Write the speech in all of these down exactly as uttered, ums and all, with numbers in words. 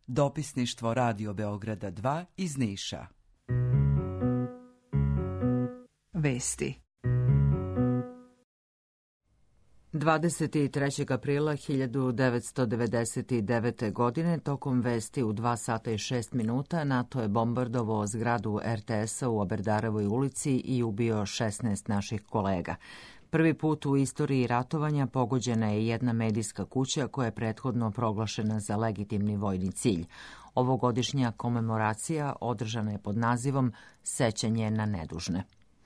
Dopisništvo Radio Beograda dva iz Niša. Vesti. dvadeset trećeg aprila hiljadu devetsto devedeset devete. godine tokom vesti u dva sata i šest minuta NATO je bombardovao zgradu er te es-a u Aberdarovoj ulici i ubio šesnaest naših kolega. Prvi put u istoriji ratovanja pogođena je jedna medijska kuća koja je prethodno proglašena za legitimni vojni cilj. Ovogodišnja komemoracija održana je pod nazivom Sećanje na nedužne.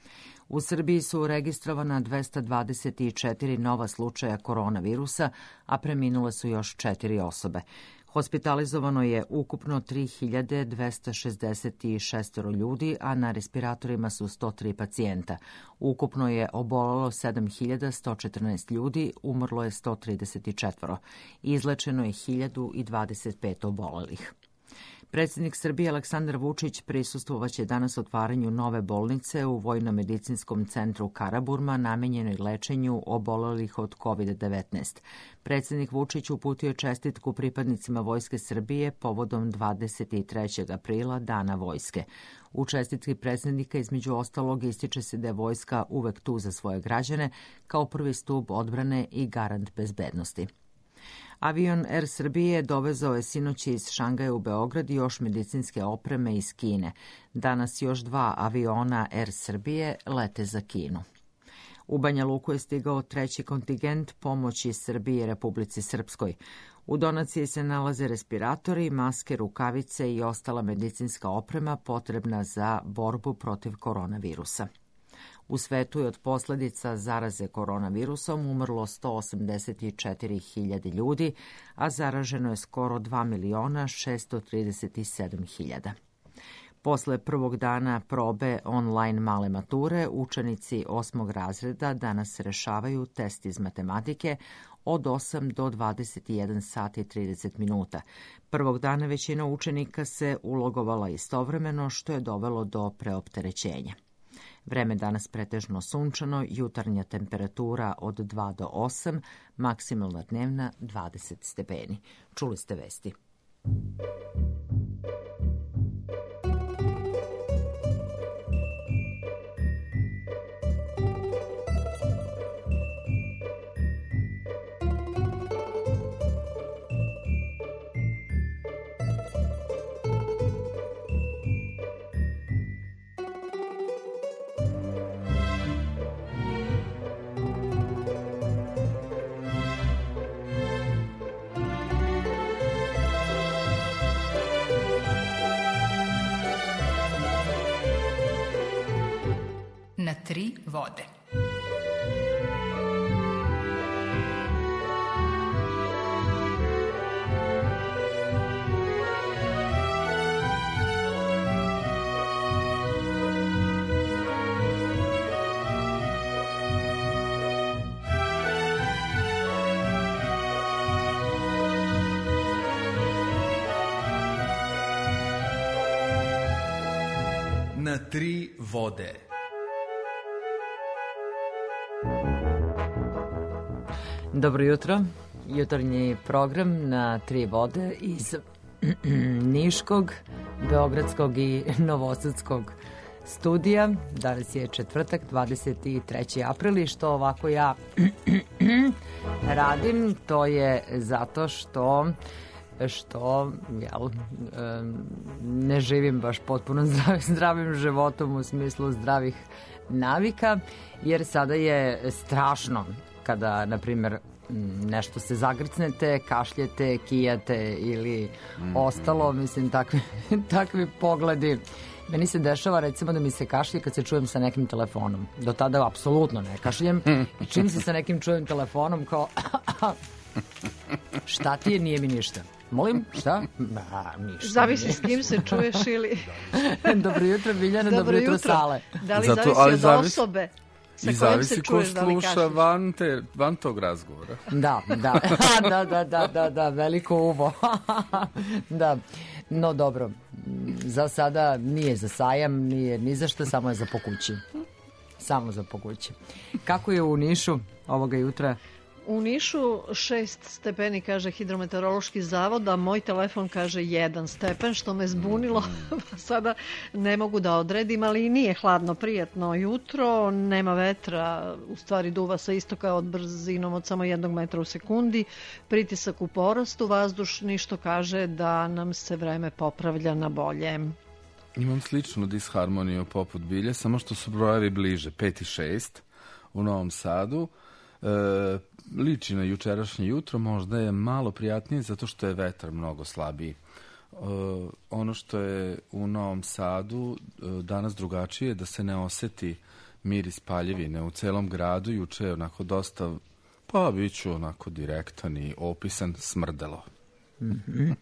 U Srbiji su registrovana dvesta dvadeset četiri nova slučaja koronavirusa, a preminule su još četiri osobe. Hospitalizovano je ukupno tri hiljade dvesta šezdeset šest ljudi, a na respiratorima su sto tri pacijenta. Ukupno je obolelo sedam hiljada sto četrnaest ljudi, umrlo je sto trideset četiri. Izlečeno je hiljadu dvadeset pet obolelih. Predsjednik Srbije Aleksandar Vučić prisustvovaće danas otvaranju nove bolnice u Vojno-medicinskom centru Karaburma namenjenoj lečenju obolelih od kovid devetnaest. Predsjednik Vučić uputio je čestitku pripadnicima Vojske Srbije povodom dvadeset trećeg aprila, Dana vojske. U čestitki predsjednika između ostalog ističe se da je vojska uvek tu za svoje građane kao prvi stub odbrane i garant bezbednosti. Avion Er Srbije dovezao je sinoć iz Šangaja u Beograd još medicinske opreme iz Kine. Danas još dva aviona Er Srbije lete za Kinu. U Banja Luku je stigao treći kontingent pomoći Srbije Republici Srpskoj. U donaciji se nalaze respiratori, maske, rukavice i ostala medicinska oprema potrebna za borbu protiv koronavirusa. U svetu je od posljedica zaraze koronavirusom umrlo sto osamdeset četiri hiljade ljudi, a zaraženo je skoro dva miliona šesto trideset sedam hiljada. Posle prvog dana probe online male mature, učenici osmog razreda danas rešavaju test iz matematike od osam do dvadeset jedan sati i trideset minuta. Prvog dana većina učenika se ulogovala istovremeno, što je dovelo do preopterećenja. Vreme danas pretežno sunčano, jutarnja temperatura od dva do osam, maksimalna dnevna dvadeset stepeni. Čuli ste vesti. Na tri vode. Na tri vode. Dobro jutro. Jutarnji program na tri vode iz Niškog, Beogradskog i Novosadskog studija. Danas je četvrtak, dvadeset treći april i što ovako ja radim, to je zato što što jel, ne živim baš potpuno zdravim, zdravim životom u smislu zdravih navika, jer sada je strašno kada, na primjer, nešto se zagrcnete, kašljete, kijate ili mm-hmm. ostalo, mislim, takvi, takvi pogledi. Meni se dešava, recimo, da mi se kašlje kad se čujem sa nekim telefonom. Do tada apsolutno ne kašljem. Čim se sa nekim čujem telefonom, kao šta ti je, nije mi ništa. Molim, šta? Ma, ništa. Zavisi s kim se čuješ ili... Dobro jutro, Biljana, dobro, dobro jutro, Sale. Da li Zato, zavisi ali od zavisi... osobe? I zavisi ko sluša van, te, van tog razgovora. Da, da, da, da, da, da, da, veliko uvo. Da, no dobro, za sada nije za sajam, nije ni za što, samo je za pokući. Samo za pokući. Kako je u Nišu ovoga jutra? U Nišu šest stepeni, kaže hidrometeorološki zavod, a moj telefon kaže jedan stepen, što me zbunilo. Sada ne mogu da odredim, ali nije hladno, prijatno jutro, nema vetra, u stvari duva sa istoka od brzinom od samo jednog metra u sekundi, pritisak u porastu, vazdušni, što kaže da nam se vreme popravlja na bolje. Imam sličnu disharmoniju poput bilje, samo što su brojevi bliže, pet i šest u Novom Sadu. E, liči na jučerašnje jutro, možda je malo prijatnije zato što je vetar mnogo slabiji. E, ono što je u Novom Sadu e, danas drugačije, da se ne oseti miris paljevine u celom gradu. Juče je onako dosta, pa bit ću onako direktan i opisan, smrdelo. Mm-hmm.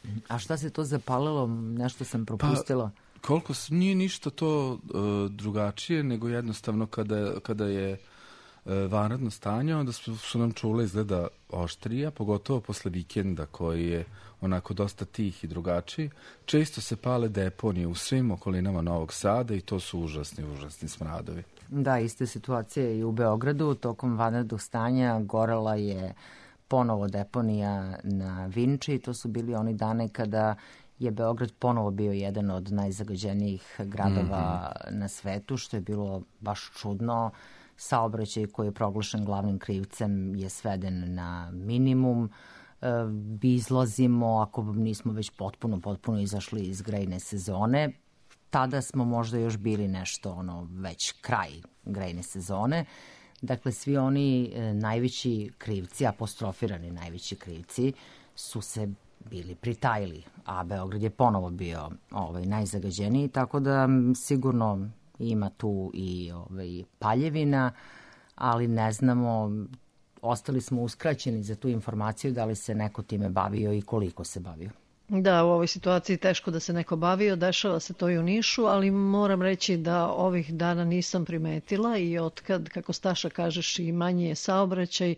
A šta se to zapalilo? Nešto sam propustila. Pa, koliko nije ništa to uh, drugačije, nego jednostavno kada, kada je uh, vanredno stanje, onda su, su nam čule izgleda oštrija, pogotovo posle vikenda koji je onako dosta tih i drugačiji. Često se pale deponije u svim okolinama Novog Sada i to su užasni, užasni smradovi. Da, iste situacije i u Beogradu. Tokom vanrednog stanja gorela je ponovo deponija na Vinči. To su bili oni dane kada je Beograd ponovo bio jedan od najzagađenijih gradova mm-hmm. na svetu, što je bilo baš čudno. Saobraćaj koji je proglašen glavnim krivcem je sveden na minimum. E, izlazimo, ako nismo već potpuno, potpuno izašli iz grejne sezone. Tada smo možda još bili nešto, ono, već kraj grejne sezone. Dakle, svi oni e, najveći krivci, apostrofirani najveći krivci, su se bili pritajili, a Beograd je ponovo bio ovaj, najzagađeniji, tako da sigurno ima tu i ovaj, paljevina, ali ne znamo, ostali smo uskraćeni za tu informaciju da li se neko time bavio i koliko se bavio. Da, u ovoj situaciji teško da se neko bavio, dešava se to i u Nišu, ali moram reći da ovih dana nisam primetila i otkad, kako Staša kažeš, i manje je saobraćaj,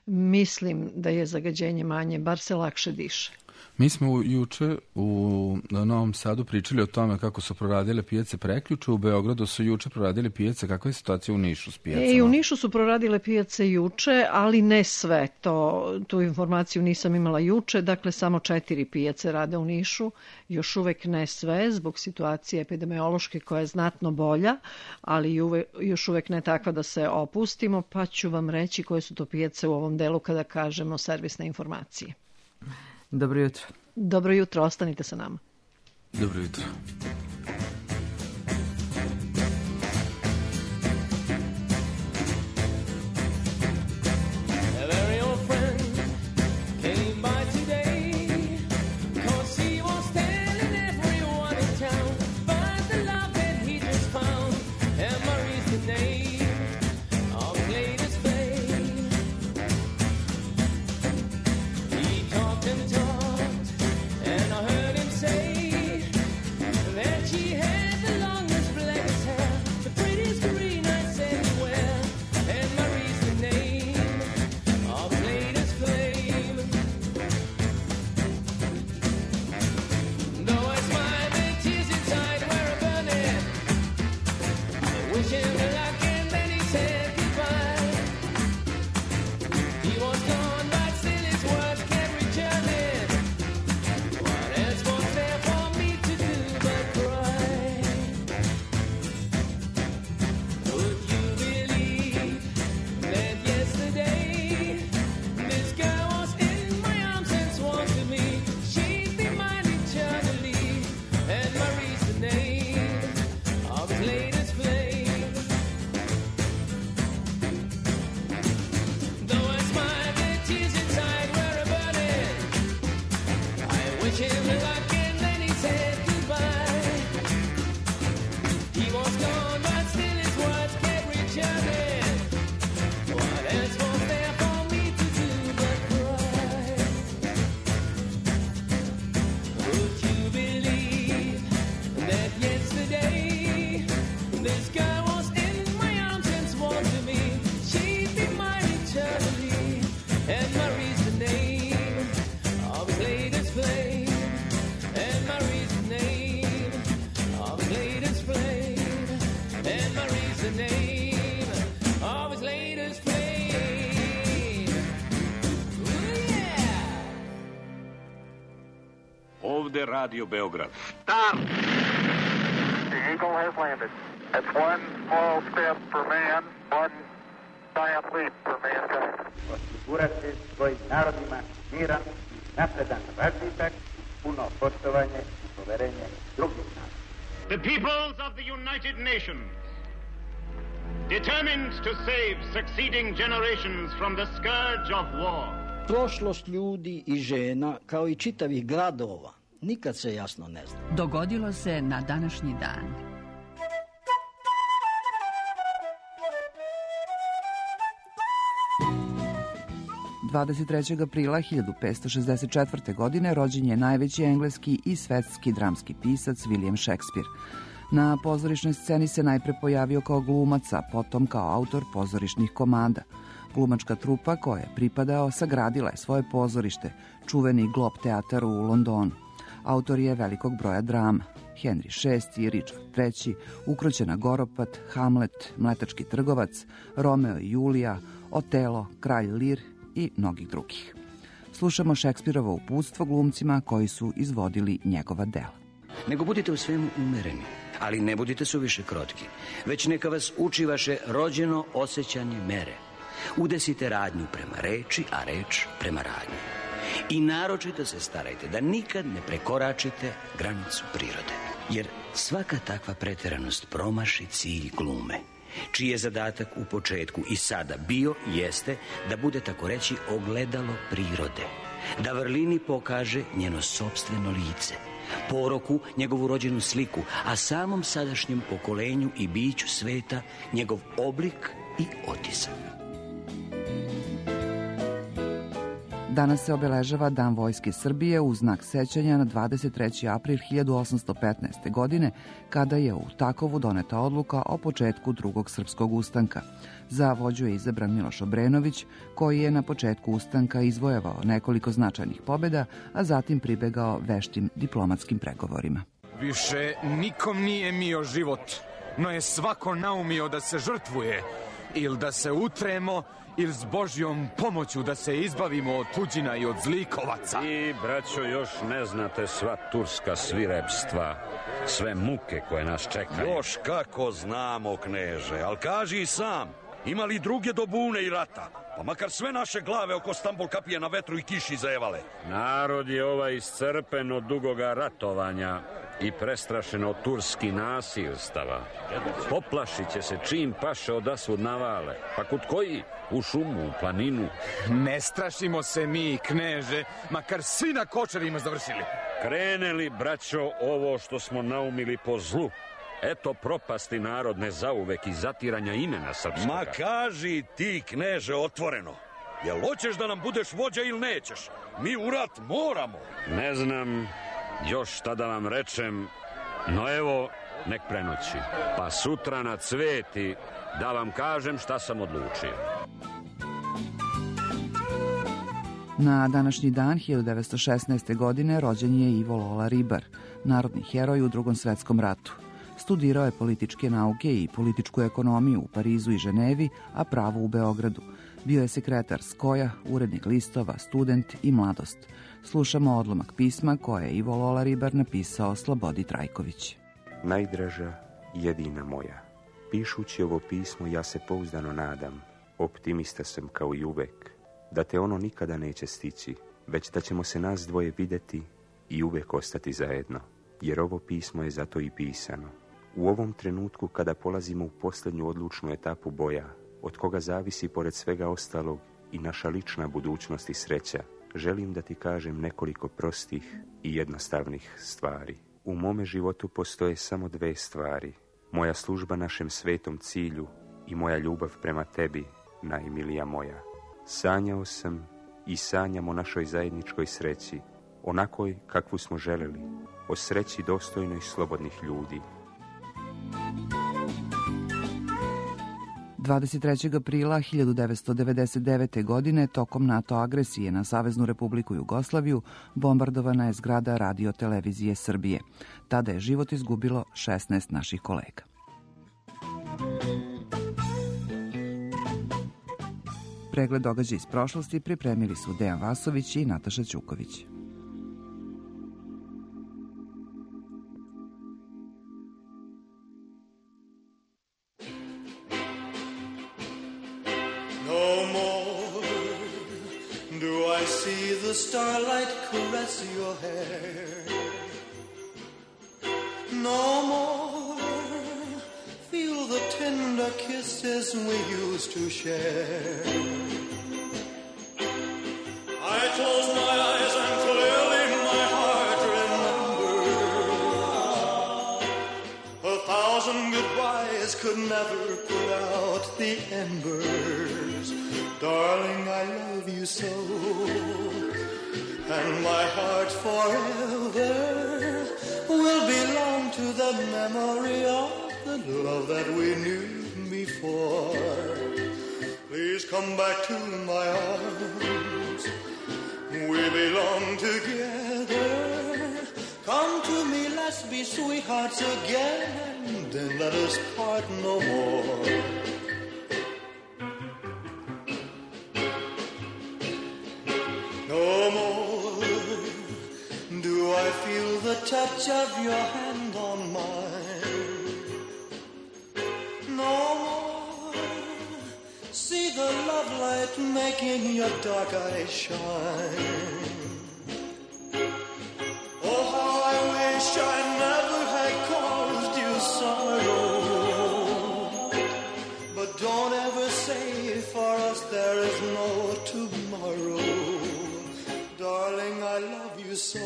mislim da je zagađenje manje, bar se lakše diše. Mi smo juče u Novom Sadu pričali o tome kako su proradile pijace prekjuče, u Beogradu su juče proradile pijace. Kakva je situacija u Nišu s pijacama? E, u Nišu su proradile pijace juče, ali ne sve. To, tu informaciju nisam imala juče, dakle samo četiri pijace rade u Nišu, još uvek ne sve, zbog situacije epidemiološke koja je znatno bolja, ali uve, još uvek ne takva da se opustimo, pa ću vam reći koje su to pijace u ovom delu kada kažemo servisne informacije. Dobro jutro. Dobro jutro, ostanite sa nama. Dobro jutro. ovde Radio Beograd. Stop! The Eagle has landed. It's one small step for man, one giant leap for mankind. Osigurati svojim narodima miran i napredan razvitak, puno poštovanje i poverenje drugih naroda. The peoples of the United Nations, determined to save succeeding generations from the scourge of war. Prošlost ljudi i žena, kao i čitavih gradova, nikad se jasno ne zna. Dogodilo se na današnji dan. dvadeset trećeg aprila hiljadu petsto šezdeset četvrte. godine rođen je najveći engleski i svetski dramski pisac William Shakespeare. Na pozorišnoj sceni se najpre pojavio kao glumac, a potom kao autor pozorišnih komada. Glumačka trupa koja je pripadao sagradila je svoje pozorište, čuveni Globe teatar u Londonu. Autor je velikog broja drama: Henry šesti, Richard treći, Ukroćena Goropat, Hamlet, Mletački trgovac, Romeo i Julija, Otelo, Kralj Lir i mnogih drugih. Slušamo Šekspirovo uputstvo glumcima koji su izvodili njegova dela. Nego budite u svemu umereni, ali ne budite suviše krotki, već neka vas uči vaše rođeno osjećanje mere. Udesite radnju prema reči, a reč prema radnji. I naročito se starajte da nikad ne prekoračite granicu prirode, jer svaka takva preteranost promaši cilj glume, čiji je zadatak u početku i sada bio i jeste da bude, tako reći, ogledalo prirode, da vrlini pokaže njeno sopstveno lice, poroku njegovu rođenu sliku, a samom sadašnjem pokolenju i biću sveta njegov oblik i otisak. Danas se obeležava Dan Vojske Srbije u znak sećanja na dvadeset treći april hiljadu osamsto petnaeste. godine, kada je u Takovu doneta odluka o početku drugog srpskog ustanka. Za vođu je izabran Miloš Obrenović, koji je na početku ustanka izvojevao nekoliko značajnih pobjeda, a zatim pribegao veštim diplomatskim pregovorima. Više nikom nije mio život, no je svako naumio da se žrtvuje ili da se utremo, ili s Božjom pomoću da se izbavimo od tuđina i od zlikovaca. I, braćo, još ne znate sva turska svirepstva, sve muke koje nas čekaju. Još kako znamo, kneže, ali kaži i sam, ima li druge do bune i rata? Pa makar sve naše glave oko Stambol kapije na vetru i kiši zajevale. Narod je ovaj iscrpen od dugoga ratovanja i prestrašen od turski nasilstava. Poplašit će se čim paše odasvud navale. Pa kod koji? U šumu, u planinu. Ne strašimo se mi, kneže, makar svi na kočarima završili. Krene li, braćo, ovo što smo naumili po zlu? Eto propasti narodne zauvek i zatiranja imena srpskoga. Ma kaži ti, kneže, otvoreno. Jel hoćeš da nam budeš vođa ili nećeš? Mi u rat moramo. Ne znam još šta da vam rečem, no evo, nek prenoći. Pa sutra na cveti da vam kažem šta sam odlučio. Na današnji dan hiljadu devetsto šesnaeste. godine rođen je Ivo Lola Ribar, narodni heroj u Drugom svetskom ratu. Studirao je političke nauke i političku ekonomiju u Parizu i Ženevi, a pravo u Beogradu. Bio je sekretar Skoja, urednik listova, student i mladost. Slušamo odlomak pisma koje je Ivo Lola Ribar napisao Slobodi Trajković. Najdraža, jedina moja, pišući ovo pismo ja se pouzdano nadam, optimista sam kao i uvek, da te ono nikada neće stići, već da ćemo se nas dvoje videti i uvek ostati zajedno, jer ovo pismo je zato i pisano. U ovom trenutku kada polazimo u posljednju odlučnu etapu boja, od koga zavisi pored svega ostalog i naša lična budućnost i sreća, želim da ti kažem nekoliko prostih i jednostavnih stvari. U mome životu postoje samo dve stvari. Moja služba našem svetom cilju i moja ljubav prema tebi, najmilija moja. Sanjao sam i sanjam o našoj zajedničkoj sreći, onakoj kakvu smo želeli, o sreći dostojnoj slobodnih ljudi. dvadeset trećeg aprila hiljadu devetsto devedeset devete. godine tokom NATO agresije na Saveznu Republiku Jugoslaviju bombardovana je zgrada Radio-televizije Srbije. Tada je život izgubilo šesnaest naših kolega. Pregled događaja iz prošlosti pripremili su Dejan Vasović i Nataša Ćuković. see the starlight caress your hair. No more feel the tender kisses we used to share. I close my eyes and clearly my heart remembers. A thousand goodbyes could never put out the embers. Darling, I love you so, and my heart forever will belong to the memory of the love that we knew before. Please come back to my arms. We belong together. Come to me, let's be sweethearts again, then let us part no more. No more do I feel the touch of your hand on mine. No more see the love light making your dark eyes shine. Oh, how I wish I never had caused you sorrow. But don't ever say for us there is no tomorrow. Darling, I love you so,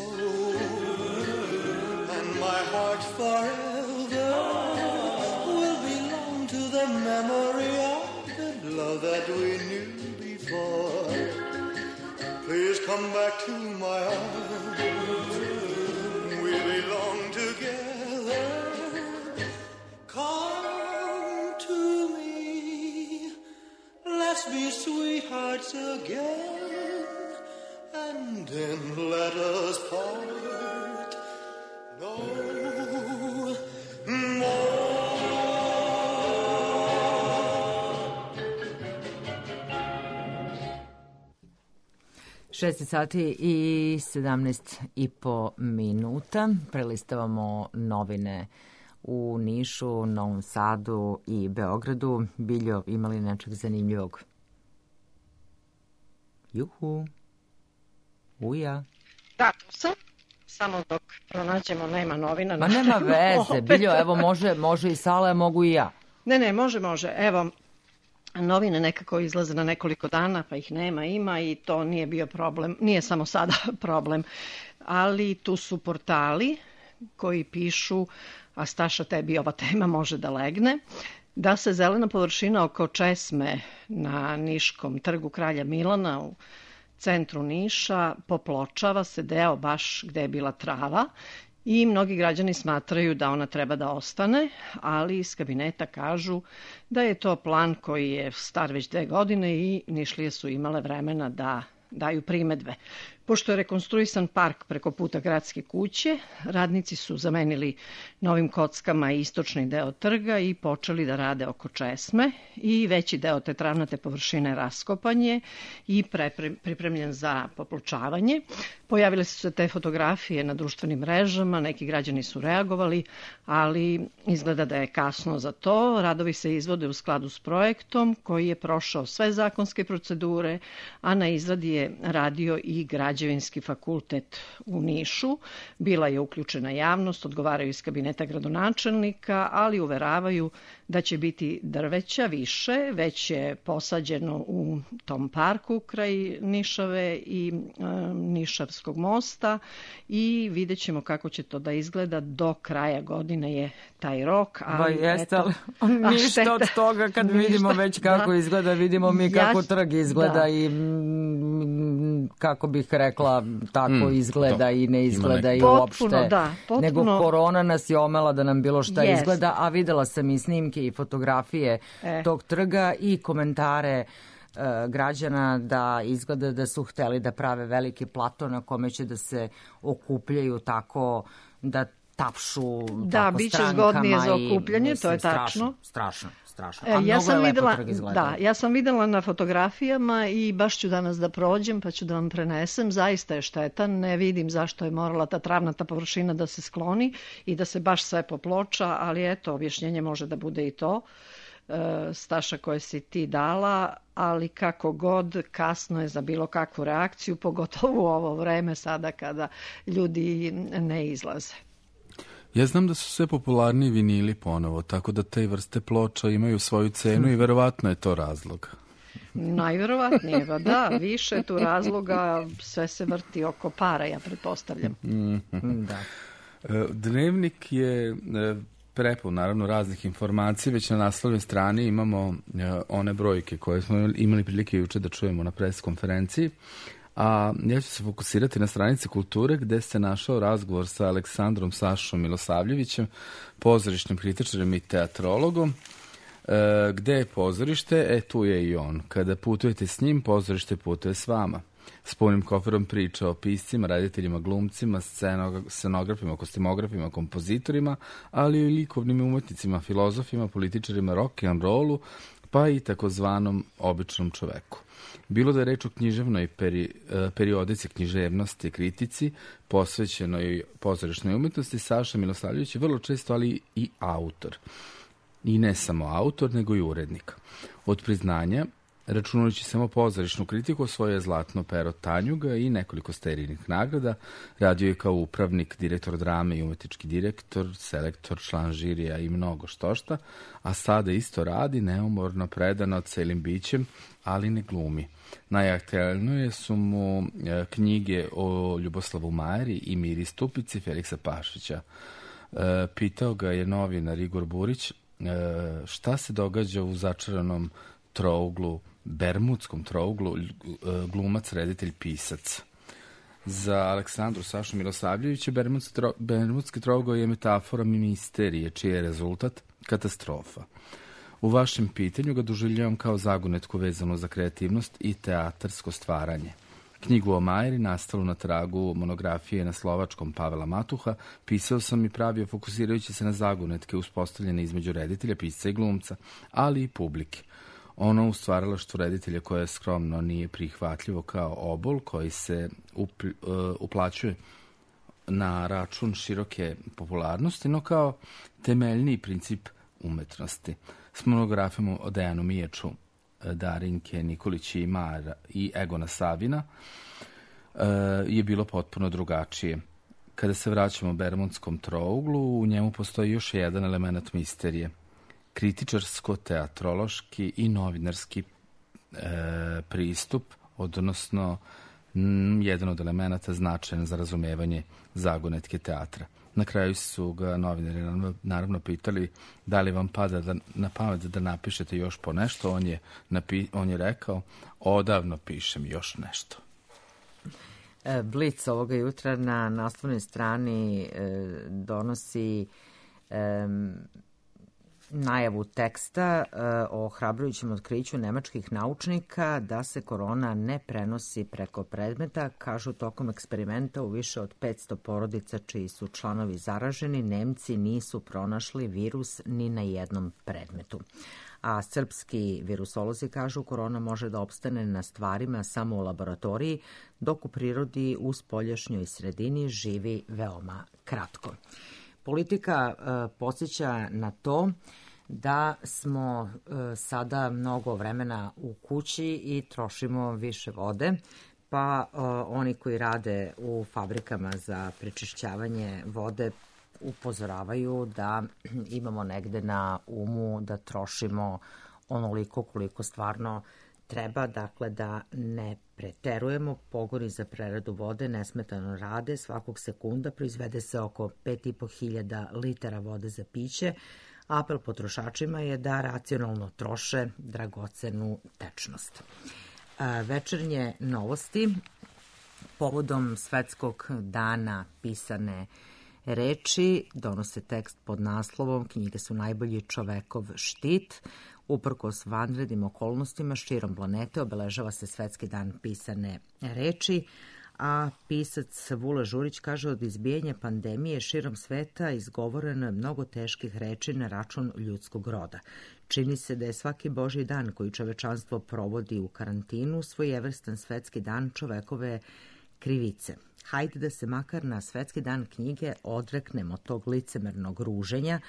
and my heart forever will belong to the memory of the love that we knew before. Please come back to my arms. We belong together. Come to me. Let's be sweethearts again, and then let us part no more. šest sati i sedamnaest i po minuta. Prelistavamo novine u Nišu, Novom Sadu i Beogradu. Biljo, imali nečeg zanimljivog? Juhu. Uja. Da, tu sam. Samo dok pronađemo, nema novina. Ma nema veze, Biljo, evo može, može i Sala, mogu i ja. Ne, ne, može, može. Evo, novine nekako izlaze na nekoliko dana, pa ih nema, ima i to nije bio problem, nije samo sada problem. Ali tu su portali koji pišu, a Staša, tebi ova tema može da legne, da se zelena površina oko česme na Niškom trgu Kralja Milana u centru Niša popločava se deo baš gde je bila trava i mnogi građani smatraju da ona treba da ostane, ali iz kabineta kažu da je to plan koji je star već dve godine i Nišlije su imale vremena da daju primedbe. Pošto je rekonstruisan park preko puta gradske kuće, radnici su zamenili novim kockama istočni deo trga i počeli da rade oko česme i veći deo te travnate površine raskopan je i pripremljen za popločavanje. Pojavile su se te fotografije na društvenim mrežama, neki građani su reagovali, ali izgleda da je kasno za to. Radovi se izvode u skladu s projektom koji je prošao sve zakonske procedure, a na izradi je radio i Građevinski fakultet u Nišu. Bila je uključena javnost, odgovaraju iz kabineta gradonačelnika, ali uveravaju da će biti drveća više, već je posađeno u tom parku kraj Nišave i e, Nišavskog mosta i vidjet ćemo kako će to da izgleda. Do kraja godine je taj rok. Ali, ba jeste, eto, ništa šteta, od toga kad ništa, vidimo već kako da, izgleda, vidimo mi kako ja, trg izgleda da. i mm, kako bih rekla, tako mm, izgleda to. i ne izgleda i uopšte. Da, potpuno. Nego korona nas je omela da nam bilo šta yes. izgleda, a videla sam i snimke i fotografije e. tog trga i komentare e, građana da izgleda da su hteli da prave veliki plato na kome će da se okupljaju tako da tapšu da, tako biće zgodnije za okupljanje, i, to je tačno. Strašno, strašno. strašno. A ja sam videla, da, ja sam videla na fotografijama i baš ću danas da prođem pa ću da vam prenesem. Zaista je štetan, ne vidim zašto je morala ta travnata površina da se skloni i da se baš sve poploča, ali eto, objašnjenje može da bude i to. Staša, koje si ti dala, ali kako god, kasno je za bilo kakvu reakciju, pogotovo u ovo vreme sada kada ljudi ne izlaze. Ja znam da su sve popularniji vinili ponovo, tako da te vrste ploča imaju svoju cenu i verovatno je to razlog. Najverovatnije, ba da, više tu razloga, sve se vrti oko para, ja pretpostavljam. Mm-hmm. Da. Dnevnik je prepun, naravno, raznih informacija. Već na naslovnoj strani imamo one brojke koje smo imali prilike juče da čujemo na pres konferenciji. A ja ću se fokusirati na stranici kulture gde se našao razgovor sa Aleksandrom Sašom Milosavljevićem, pozorišnim kritičarem i teatrologom. E, gde je pozorište? E, tu je i on. Kada putujete s njim, pozorište putuje s vama. S punim koferom priča o piscima, rediteljima, glumcima, scenografima, kostimografima, kompozitorima, ali i likovnim umetnicima, filozofima, političarima, rock and rollu, pa i takozvanom običnom čoveku. Bilo da je reč o književnoj peri, periodici književnosti, kritici, posvećenoj pozorišnoj umetnosti, Saša Milosavljević je vrlo često, ali i autor. I ne samo autor, nego i urednik. Od priznanja, računajući samo pozorišnu kritiku, osvojio je Zlatno pero Tanjuga i nekoliko sterijnih nagrada. Radio je kao upravnik, direktor drame i umetnički direktor, selektor, član žirija i mnogo štošta, a sada isto radi neumorno, predano, celim bićem, ali ne glumi. Najaktuelnije su mu knjige o Ljuboslavu Majeri i Miri Stupici Feliksa Pašića. Pitao ga je novinar Igor Burić šta se događa u začaranom trouglu, bermudskom trouglu, glumac, reditelj, pisac. Za Aleksandru Sašu Milosavljevića bermudski trougao je metafora misterije, čiji je rezultat katastrofa. U vašem pitanju ga doživljavam kao zagonetku vezanu za kreativnost i teatarsko stvaranje. Knjigu o Majeri, nastalu na tragu monografije na slovačkom Pavela Matuha, pisao sam i pravio fokusirajući se na zagonetke uspostavljene između reditelja, pisca i glumca, ali i publike. Ono u stvaralaštvu reditelja koje skromno nije prihvatljivo kao obol koji se upl, uh, uplaćuje na račun široke popularnosti, no kao temeljni princip umetnosti. S monografijom o Dejanu Miječu, Darinke Nikolić i Mara i Egona Savina uh, je bilo potpuno drugačije. Kada se vraćamo bermudskom trouglu, u njemu postoji još jedan element misterije. Kritičarsko-teatrološki i novinarski e, pristup, odnosno m, jedan od elemenata značajan za razumevanje zagonetke teatra. Na kraju su ga novinari naravno pitali da li vam pada da, na pamet da napišete još po nešto. On je, napi, on je rekao, odavno pišem još nešto. Blic ovoga jutra na naslovnoj strani e, donosi e, najavu teksta uh, o ohrabrujućem otkriću nemačkih naučnika da se korona ne prenosi preko predmeta. Kažu, tokom eksperimenta u više od petsto porodica čiji su članovi zaraženi, Nemci nisu pronašli virus ni na jednom predmetu. A srpski virusolozi kažu, korona može da opstane na stvarima samo u laboratoriji, dok u prirodi u spoljašnjoj sredini živi veoma kratko. Politika uh, podsjeća na to da smo uh, sada mnogo vremena u kući i trošimo više vode, pa uh, oni koji rade u fabrikama za prečišćavanje vode upozoravaju da imamo negde na umu da trošimo onoliko koliko stvarno treba, dakle da ne preterujemo. Pogoni za preradu vode nesmetano rade, svakog sekunda proizvede se oko pet i po hiljada litara vode za piće. Apel potrošačima je da racionalno troše dragocenu tečnost. Večernje novosti povodom Svetskog dana pisane reči donose tekst pod naslovom "Knjige su najbolji čovekov štit". Uprkos vanrednim okolnostima širom planete obeležava se Svetski dan pisane reči, a pisac Vula Žurić kaže, od izbijanja pandemije širom sveta izgovoreno je mnogo teških reči na račun ljudskog roda. Čini se da je svaki Božji dan koji čovečanstvo provodi u karantinu svojevrstan Svetski dan čovekove krivice. Hajde da se makar na Svetski dan knjige odreknemo tog licemernog ruženja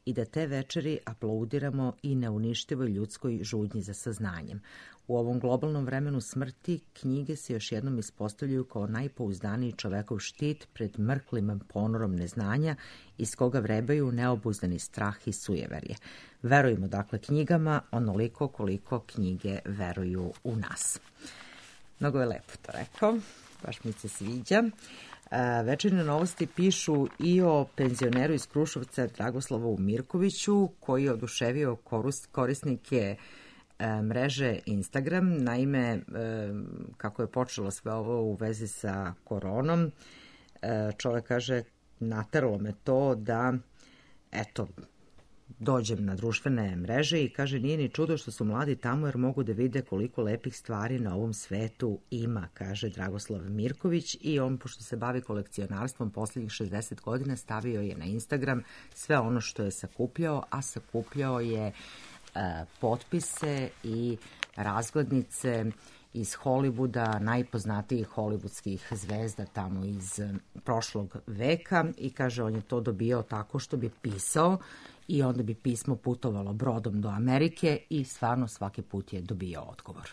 i da te večeri aplaudiramo i neuništivoj ljudskoj žudnji za saznanjem. U ovom globalnom vremenu smrti knjige se još jednom ispostavljaju kao najpouzdaniji čovekov štit pred mrklim ponorom neznanja iz koga vrebaju neobuzdani strah i sujeverje. Verujemo dakle knjigama onoliko koliko knjige veruju u nas. Mnogo je lepo to rekao, baš mi se sviđa. Večernje novosti pišu i o penzioneru iz Kruševca Dragoslavu Mirkoviću, koji je oduševio korisnike mreže Instagram. Naime, kako je počelo sve ovo u vezi sa koronom, čovek kaže, nateralo me to da, eto, dođem na društvene mreže i kaže, nije ni čudo što su mladi tamo jer mogu da vide koliko lepih stvari na ovom svetu ima, kaže Dragoslav Mirković, i on, pošto se bavi kolekcionarstvom poslednjih šezdeset godina, stavio je na Instagram sve ono što je sakupljao, a sakupljao je potpise i razglednice iz Hollywooda, najpoznatijih hollywoodskih zvezda tamo iz prošlog veka, i kaže on je to dobio tako što bi pisao i onda bi pismo putovalo brodom do Amerike i stvarno svaki put je dobio odgovor.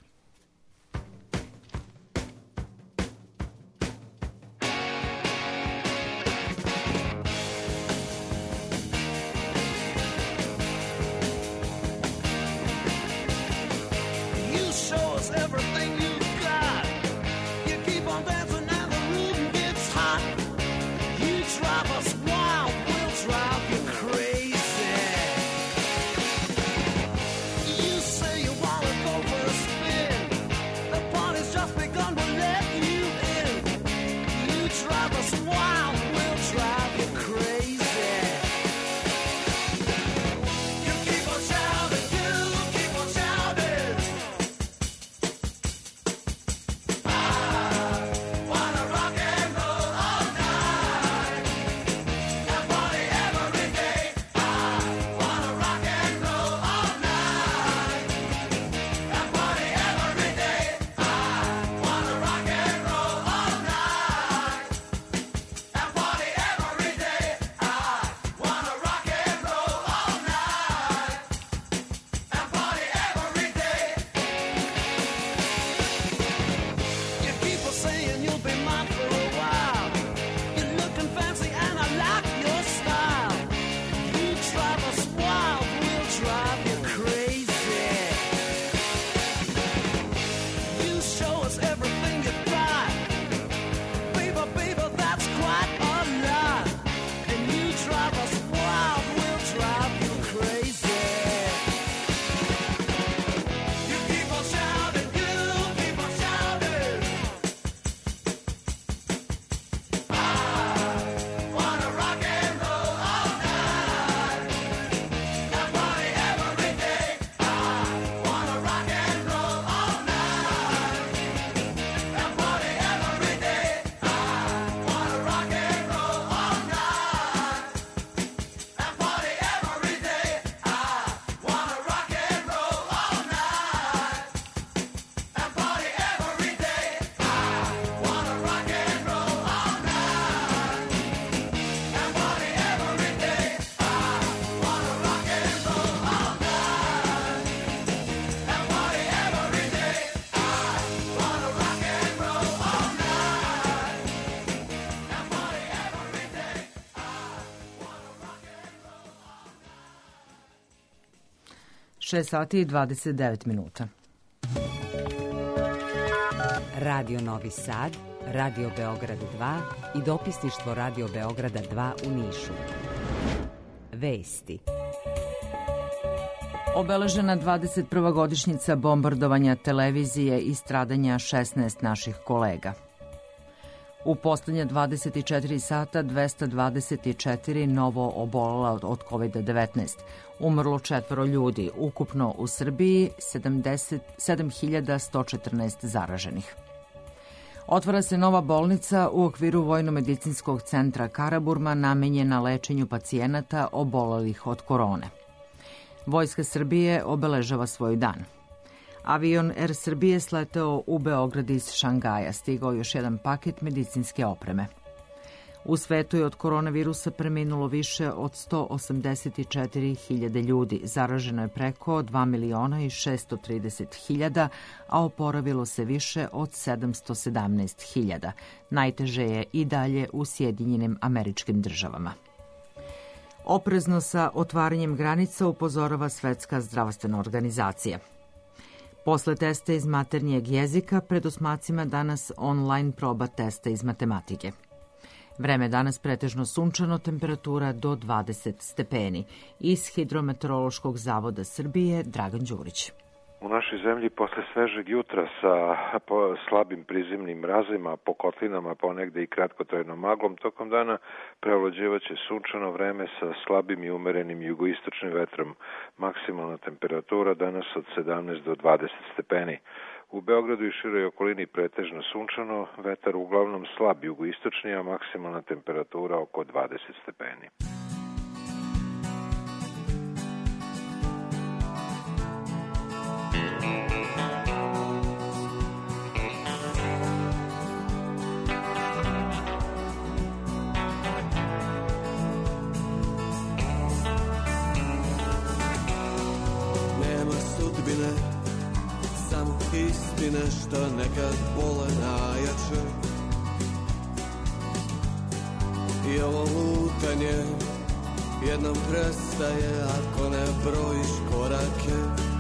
šest sati i dvadeset devet minuta. Radio Novi Sad, Radio Beograd dva i dopisništvo Radio Beograda dva u Nišu. Vesti. Obeležena dvadeset prva godišnjica bombardovanja televizije i stradanja šesnaest naših kolega. U poslednje dvadeset četiri sata dvesta dvadeset četiri novo obolela od kovid devetnaest. Umrlo četvoro ljudi, ukupno u Srbiji sedam hiljada sto četrnaest zaraženih. Otvara se nova bolnica u okviru Vojno-medicinskog centra Karaburma namenjena lečenju pacijenata obolelih od korone. Vojska Srbije obeležava svoj dan. Avion Er Srbije sleteo u Beograd iz Šangaja. Stigao još jedan paket medicinske opreme. U svetu je od koronavirusa preminulo više od sto osamdeset četiri hiljade ljudi, zaraženo je preko dva miliona i šesto trideset hiljada, a oporavilo se više od sedamsto sedamnaest hiljada. Najteže je i dalje u Sjedinjenim Američkim Državama. Oprezno sa otvaranjem granica upozorava Svetska zdravstvena organizacija. Posle testa iz maternjeg jezika, pred osmacima danas online proba testa iz matematike. Vreme danas pretežno sunčano, temperatura do dvadeset stepeni. Iz Hidrometeorološkog zavoda Srbije, Dragan Đurić. U našoj zemlji posle svežeg jutra sa slabim prizemnim mrazima, po kotlinama, ponegde i kratkotrajnom maglom, tokom dana prevlađivaće sunčano vreme sa slabim i umerenim jugoistočnim vetrom. Maksimalna temperatura danas od sedamnaest do dvadeset stepeni. U Beogradu i široj okolini pretežno sunčano, vetar uglavnom slab jugoistočni, a maksimalna temperatura oko dvadeset stepeni. Istine što nekad bole najjače I ovo lutanje jednom prestaje ako ne brojiš korake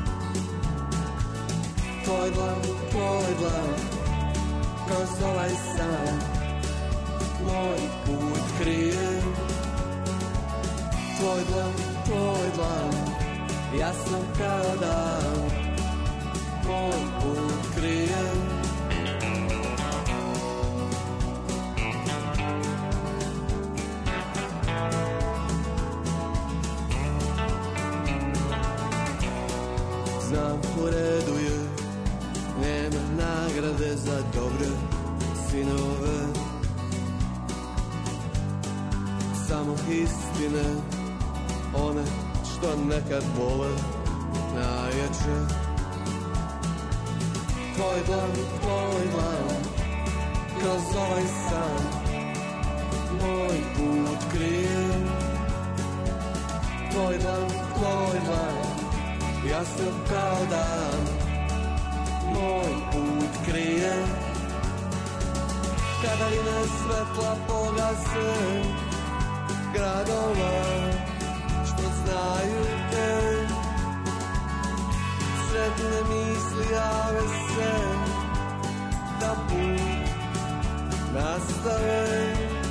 Tvoj dlan, tvoj dlan, kroz ovaj san moj put krije Tvoj dlan, tvoj dlan, jasno kao dan moj put krije Znam u redu je, nema nagrade za dobre sinove Samo istine, one što nekad bole najjače Tvoj dlan, tvoj dlan, kroz ovaj san moj put krije Tvoj dlan, tvoj dlan, jasno kao dan moj put krije Kada ime svetla pogase gradova što znaju te Sretne misli jave se da put nastave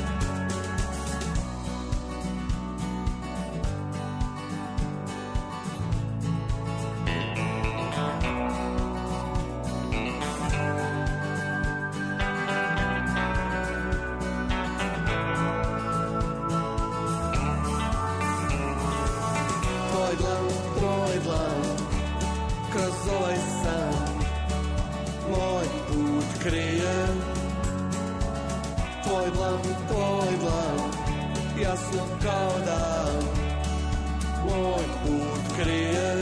Tvoj dlan, tvoj dlan kroz ovaj san moj put krije Tvoj dlan, tvoj dlan, jasno kao dan moj put krije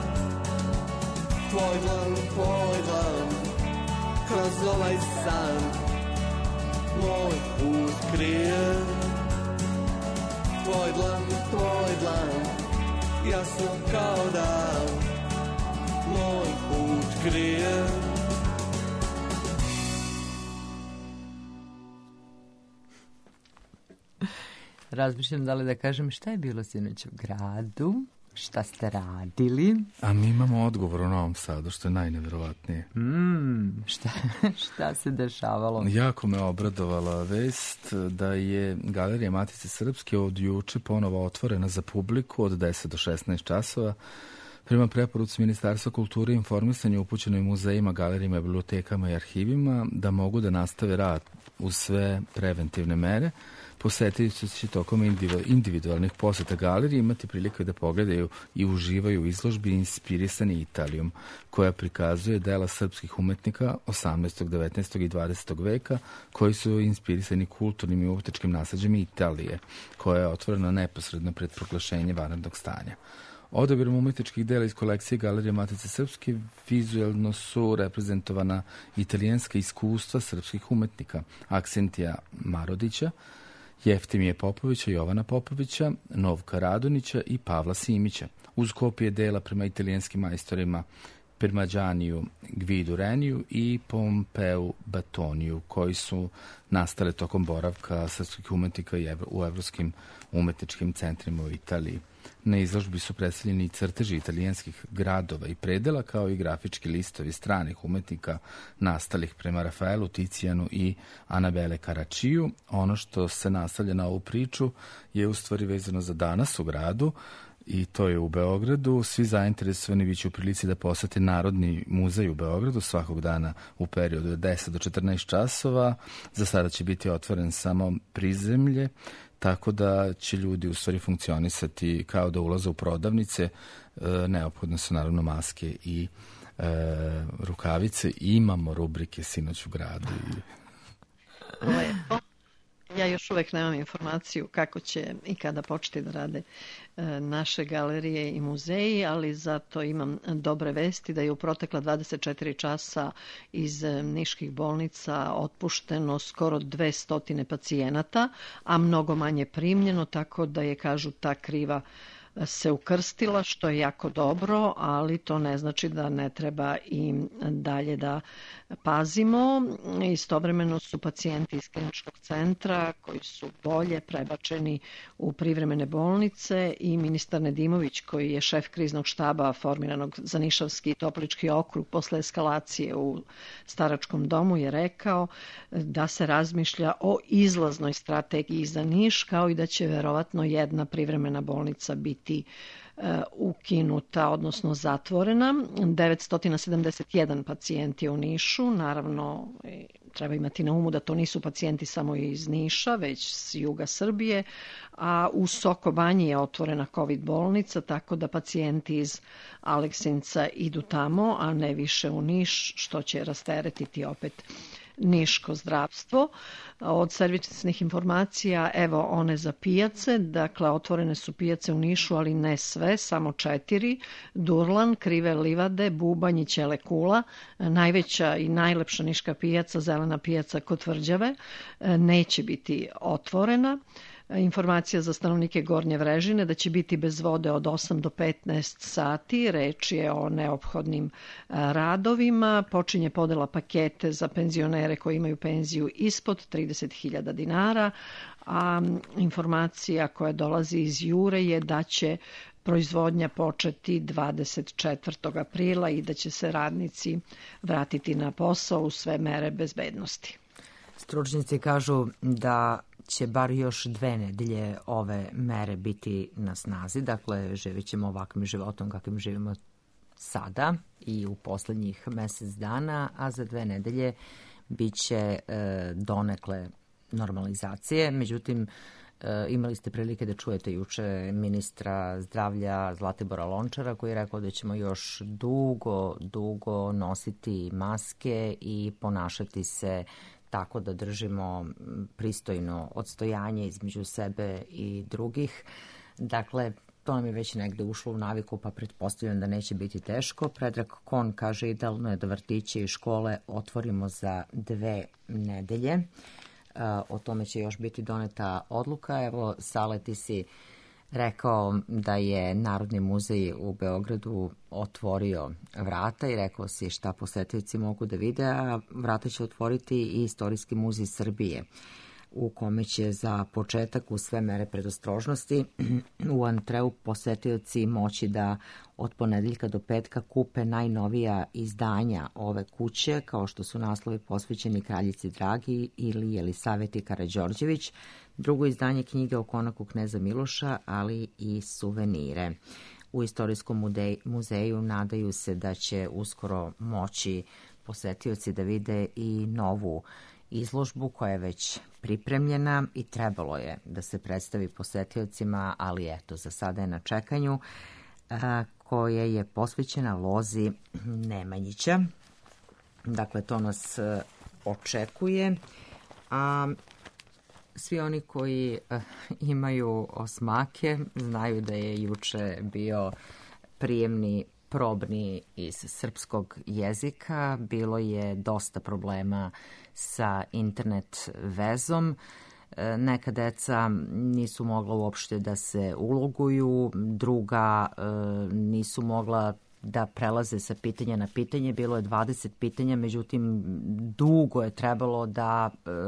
Tvoj dlan, tvoj dlan, kroz ovaj san moj put krije Tvoj dlan, tvoj dlan, jasno kao dan moj put krije Razmišljam da li da kažem šta je bilo sinoć u gradu, šta ste radili. A mi imamo odgovor u Novom Sadu, što je najneverovatnije. Mm, šta, šta se dešavalo? Jako me obradovala vest da je Galerija Matice Srpske od juče ponovo otvorena za publiku od deset do šesnaest časova. Prema preporuci Ministarstva kulture i informisanja upućenoj muzejima, galerijima, bibliotekama i arhivima da mogu da nastave rad uz sve preventivne mere. Posetioci će tokom individualnih poseta galerije imati prilike da pogledaju i uživaju u izložbi inspirisani Italijom, koja prikazuje dela srpskih umetnika osamnaestog, devetnaestog i dvadesetog veka, koji su inspirisani kulturnim i umetničkim nasleđem Italije, koja je otvorena neposredno pred proglašenje vanrednog stanja. Odabirom umetničkih dela iz kolekcije Galerije Matice Srpske vizuelno su reprezentovana italijanska iskustva srpskih umetnika Aksentija Marodića Jeftimije Popovića, Jovana Popovića, Novka Radonića i Pavla Simića, uz kopije dela prema italijanskim majstorima Pirmađaniju Gvidu Reniju i Pompeu Batoniju, koji su nastale tokom boravka srpskih umetnika u evropskim umetničkim centrima u Italiji. Na izložbi su predstavljeni crteži italijanskih gradova i predela, kao i grafički listovi stranih umetnika nastalih prema Rafaelu, Ticijanu i Anabele Karačiju. Ono što se nastavlja na ovu priču je u stvari vezano za danas u gradu, i to je u Beogradu. Svi zainteresovani biće u prilici da posete Narodni muzej u Beogradu svakog dana u periodu od deset do četrnaest časova. Za sada će biti otvoren samo prizemlje, tako da će ljudi u stvari funkcionisati kao da ulaze u prodavnice. E, neophodne su naravno maske i e, rukavice. Imamo rubrike Sinoć u gradu. I... Lepo. Ja još uvek nemam informaciju kako će i kada početi da rade naše galerije i muzeji, ali zato imam dobre vesti da je u protekla dvadeset četiri časa iz niških bolnica otpušteno skoro dvesta pacijenata, a mnogo manje primljeno, tako da je, kažu, ta kriva se ukrstila, što je jako dobro, ali to ne znači da ne treba i dalje da pazimo. Istovremeno su pacijenti iz kliničkog centra koji su bolje prebačeni u privremene bolnice i ministar Nedimović, koji je šef kriznog štaba formiranog za Nišavski i Toplički okrug posle eskalacije u staračkom domu, je rekao da se razmišlja o izlaznoj strategiji za Niš, kao i da će verovatno jedna privremena bolnica biti ukinuta, odnosno zatvorena. devetsto sedamdeset jedan pacijent je u Nišu. Naravno, treba imati na umu da to nisu pacijenti samo iz Niša, već s juga Srbije, a u Soko Banji je otvorena COVID bolnica, tako da pacijenti iz Aleksinca idu tamo, a ne više u Niš, što će rasteretiti opet niško zdravstvo. Od servisnih informacija, evo one za pijace, dakle otvorene su pijace u Nišu, ali ne sve, samo četiri: Durlan, Krive livade, Bubanj i Ćele kula. Najveća i najlepša niška pijaca, Zelena pijaca kod Tvrđave, neće biti otvorena. Informacija za stanovnike Gornje Vrežine da će biti bez vode od osam do petnaest sati. Reč je o neophodnim radovima. Počinje podela pakete za penzionere koji imaju penziju ispod trideset hiljada dinara, a informacija koja dolazi iz Jure je da će proizvodnja početi dvadeset četvrtog aprila i da će se radnici vratiti na posao u sve mere bezbednosti. Stručnjaci kažu da će bar još dve nedelje ove mere biti na snazi, dakle živit ćemo ovakvim životom kakvim živimo sada i u poslednjih mesec dana, a za dve nedelje bit će e, donekle normalizacije. Međutim, e, imali ste prilike da čujete juče ministra zdravlja Zlatibora Lončara, koji je rekao da ćemo još dugo, dugo nositi maske i ponašati se tako da držimo pristojno odstojanje između sebe i drugih. Dakle, to nam je već negde ušlo u naviku, pa pretpostavljam da neće biti teško. Predrag Kon kaže idealno je da vrtiće i škole otvorimo za dve nedelje. O tome će još biti doneta odluka. Evo, Sale, ti si rekao da je Narodni muzej u Beogradu otvorio vrata i rekao si šta posetioci mogu da vide, a vrata će otvoriti i Istorijski muzej Srbije, u kome će za početak u sve mere predostrožnosti u antreu posetioci moći da od ponedeljka do petka kupe najnovija izdanja ove kuće, kao što su naslovi posvećeni Kraljici Dragi ili Jelisaveti Karađorđević, drugo izdanje knjige o konaku kneza Miloša, ali i suvenire. U Istorijskom muzeju nadaju se da će uskoro moći posetioci da vide i novu izložbu koja je već pripremljena i trebalo je da se predstavi posetiocima, ali eto, za sada je na čekanju, a, koja je posvećena lozi Nemanjića. Dakle, to nas a, očekuje, a svi oni koji a, imaju osmake znaju da je juče bio prijemni probni iz srpskog jezika. Bilo je dosta problema sa internet vezom. Neka deca nisu mogla uopšte da se uloguju, druga nisu mogla da prelaze sa pitanja na pitanje. Bilo je dvadeset pitanja, međutim, dugo je trebalo da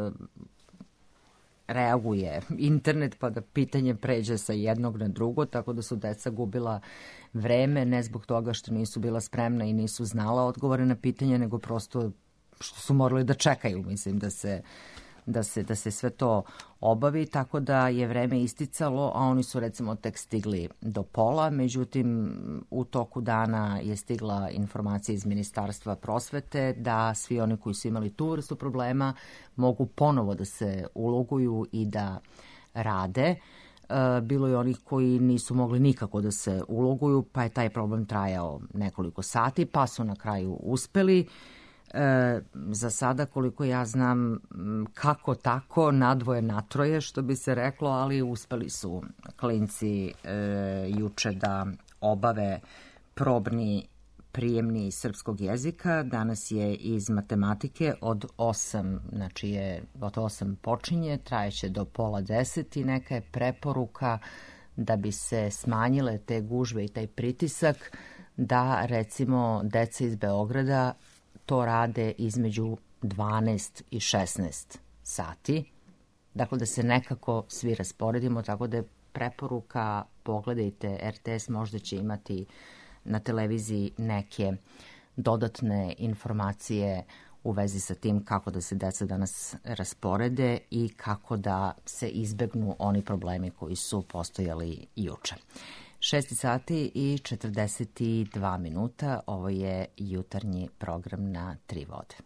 reaguje internet pa da pitanje pređe sa jednog na drugo, tako da su deca gubila vreme, ne zbog toga što nisu bila spremna i nisu znala odgovore na pitanje, nego prosto što su morali da čekaju, mislim, da se Da se, da se sve to obavi, tako da je vreme isticalo, a oni su recimo tek stigli do pola, međutim u toku dana je stigla informacija iz Ministarstva prosvete da svi oni koji su imali tu vrstu problema mogu ponovo da se uloguju i da rade. Bilo je onih koji nisu mogli nikako da se uloguju, pa je taj problem trajao nekoliko sati, pa su na kraju uspeli. E, za sada, koliko ja znam, kako tako, nadvoje natroje, što bi se reklo, ali uspeli su klinci e, juče da obave probni prijemni srpskog jezika. Danas je iz matematike od osam, znači je od osam počinje, trajeće do pola deset i neka je preporuka da bi se smanjile te gužve i taj pritisak, da recimo deca iz Beograda to rade između dvanaest i šesnaest sati. Dakle, da se nekako svi rasporedimo, tako da je preporuka, pogledajte, R T S možda će imati na televiziji neke dodatne informacije u vezi sa tim kako da se deca danas rasporede i kako da se izbegnu oni problemi koji su postojali juče. šest sati i četrdeset dva minuta, ovo je jutarnji program na Tri vode.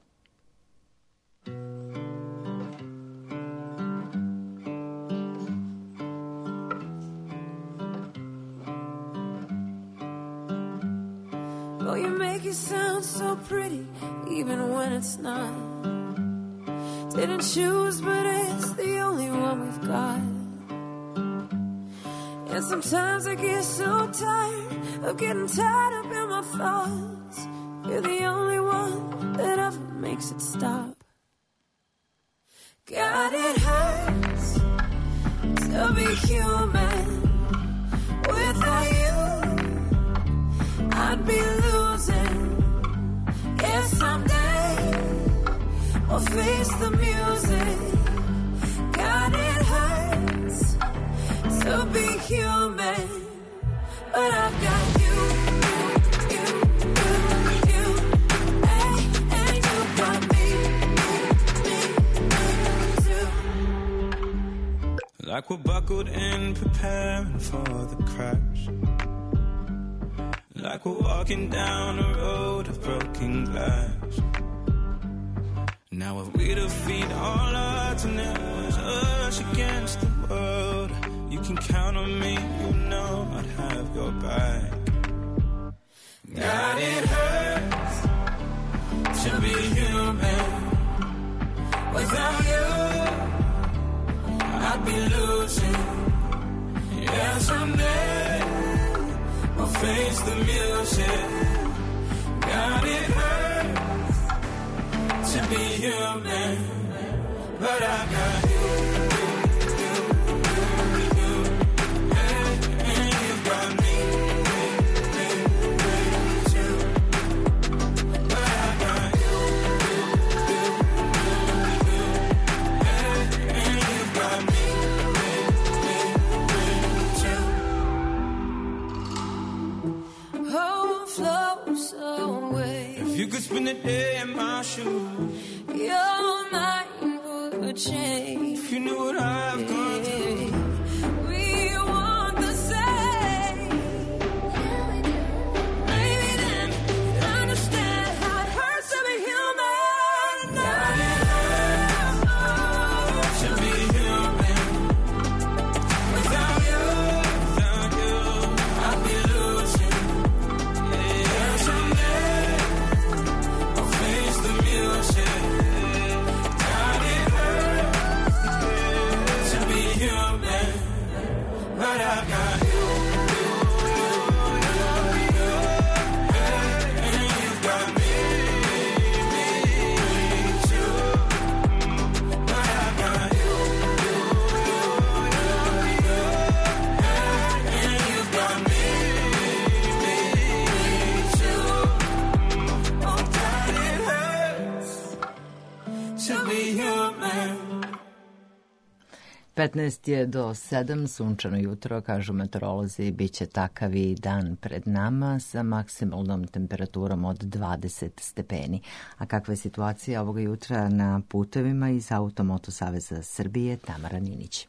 Oh, you make it sound so pretty, even when it's not. Didn't choose, but it's the only one we've got. And sometimes I get so tired of getting tied up in my thoughts. You're the only one that ever makes it stop. God, it hurts to be human. Without you, I'd be losing. Yeah, someday I'll face the music. God, it hurts to be human, but I've got you, you, you, you, you, and, and you got me, me, me, too. Like we're buckled in, preparing for the crash. Like we're walking down a road of broken glass. Now if we defeat all odds and it was us against the world, you can count on me, you know I'd have your back. God, it hurts to be human. Without you, I'd be losing. Yeah, someday I'll face the music. God, it hurts to be human, but I got you. If you could spend a day in my shoes, your mind would change. If you knew what I've gone through, we want the same. Maybe then you'd understand how it hurts to be human. God, it hurts to be human. Without you, without you, I'd be losing. Yeah, someday I'll face the music. God, it hurts to be human, but I got you. petnaest je do sedam, sunčano jutro, kažu meteorolozi, bit će takav i dan pred nama sa maksimalnom temperaturom od dvadeset stepeni. A kakva je situacija ovoga jutra na putevima iz Automoto Saveza Srbije, Tamara Ninić.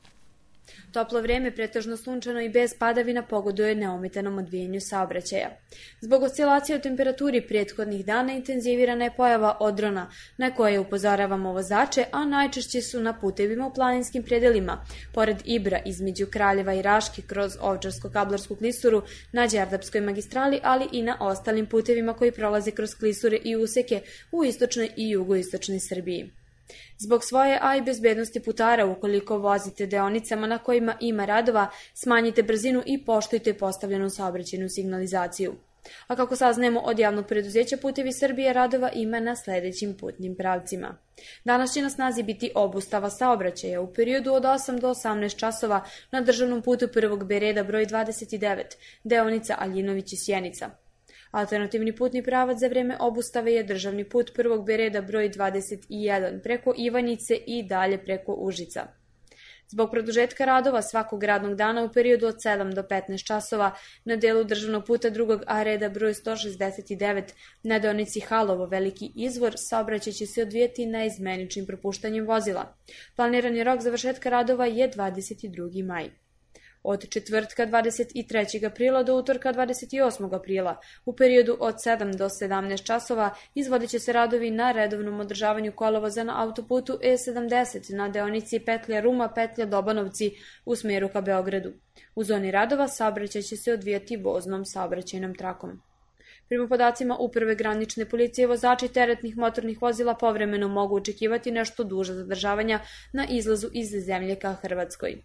Toplo vrijeme, pretežno sunčano i bez padavina, pogoduje neometanom odvijanju saobraćaja. Zbog oscilacije u temperaturi prethodnih dana intenzivirana je pojava odrona, na koje upozoravamo vozače, a najčešće su na putevima u planinskim predelima, pored Ibra između Kraljeva i Raške kroz Ovčarsko-Kablarsku klisuru, na Đerdapskoj magistrali, ali i na ostalim putevima koji prolaze kroz klisure i useke u istočnoj i jugoistočnoj Srbiji. Zbog svoje, a i bezbednosti putara, ukoliko vozite deonicama na kojima ima radova, smanjite brzinu i poštujte postavljenu saobraćajnu signalizaciju. A kako saznajemo od javnog preduzeća Putevi Srbije, radova ima na sledećim putnim pravcima. Danas će na snazi biti obustava saobraćaja u periodu od osam do osamnaest časova na državnom putu prvog B reda broj dvadeset devet, deonica Aljinović i Sjenica. Alternativni putni pravac za vreme obustave je državni put prvog B reda broj dvadeset jedan preko Ivanjice i dalje preko Užica. Zbog produžetka radova svakog radnog dana u periodu od sedam do petnaest časova na delu državnog puta drugog A reda broj sto šezdeset devet na deonici Halovo Veliki Izvor saobraćaj će se odvijati naizmeničnim propuštanjem vozila. Planirani rok završetka radova je dvadeset drugi maj. Od četvrtka dvadeset trećeg aprila do utorka dvadeset osmog aprila u periodu od sedam do sedamnaest časova izvodit će se radovi na redovnom održavanju kolovoza na autoputu E sedamdeset na deonici Petlja Ruma, Petlja Dobanovci u smeru ka Beogradu. U zoni radova saobraćaj će se odvijati voznom saobraćajnom trakom. Prema podacima Uprave granične policije, vozači teretnih motornih vozila povremeno mogu očekivati nešto duže zadržavanja na izlazu iz zemlje ka Hrvatskoj.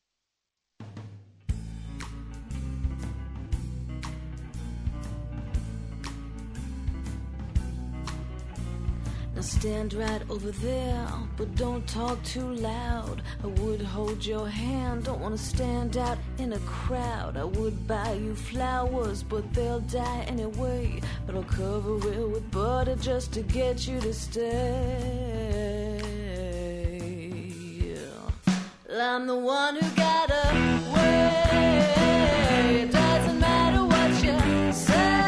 Now stand right over there, but don't talk too loud. I would hold your hand, don't wanna stand out in a crowd. I would buy you flowers, but they'll die anyway. But I'll cover it with butter just to get you to stay. I'm the one who got away. It doesn't matter what you say.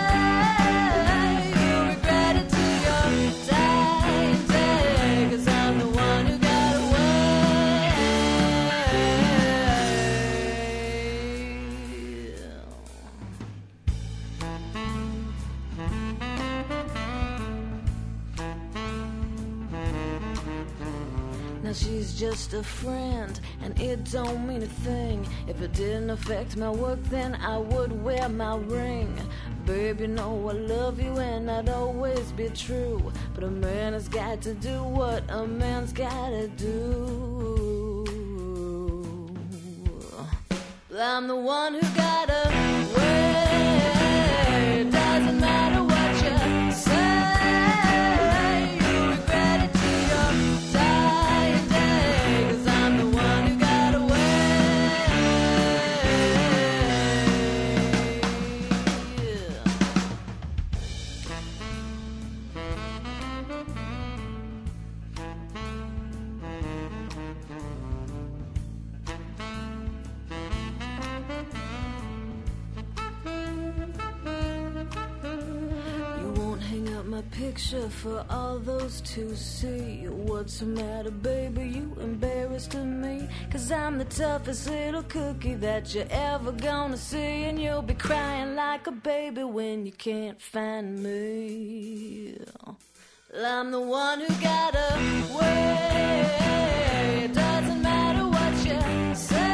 She's just a friend, and it don't mean a thing. If it didn't affect my work, then I would wear my ring. Babe, you know I love you and I'd always be true. But a man has got to do what a man's gotta do. I'm the one who got away. It doesn't matter what you say. Picture for all those to see. What's the matter, baby? You embarrassed of me? Cause I'm the toughest little cookie that you're ever gonna see. And you'll be crying like a baby when you can't find me. I'm the one who got away. It doesn't matter what you say.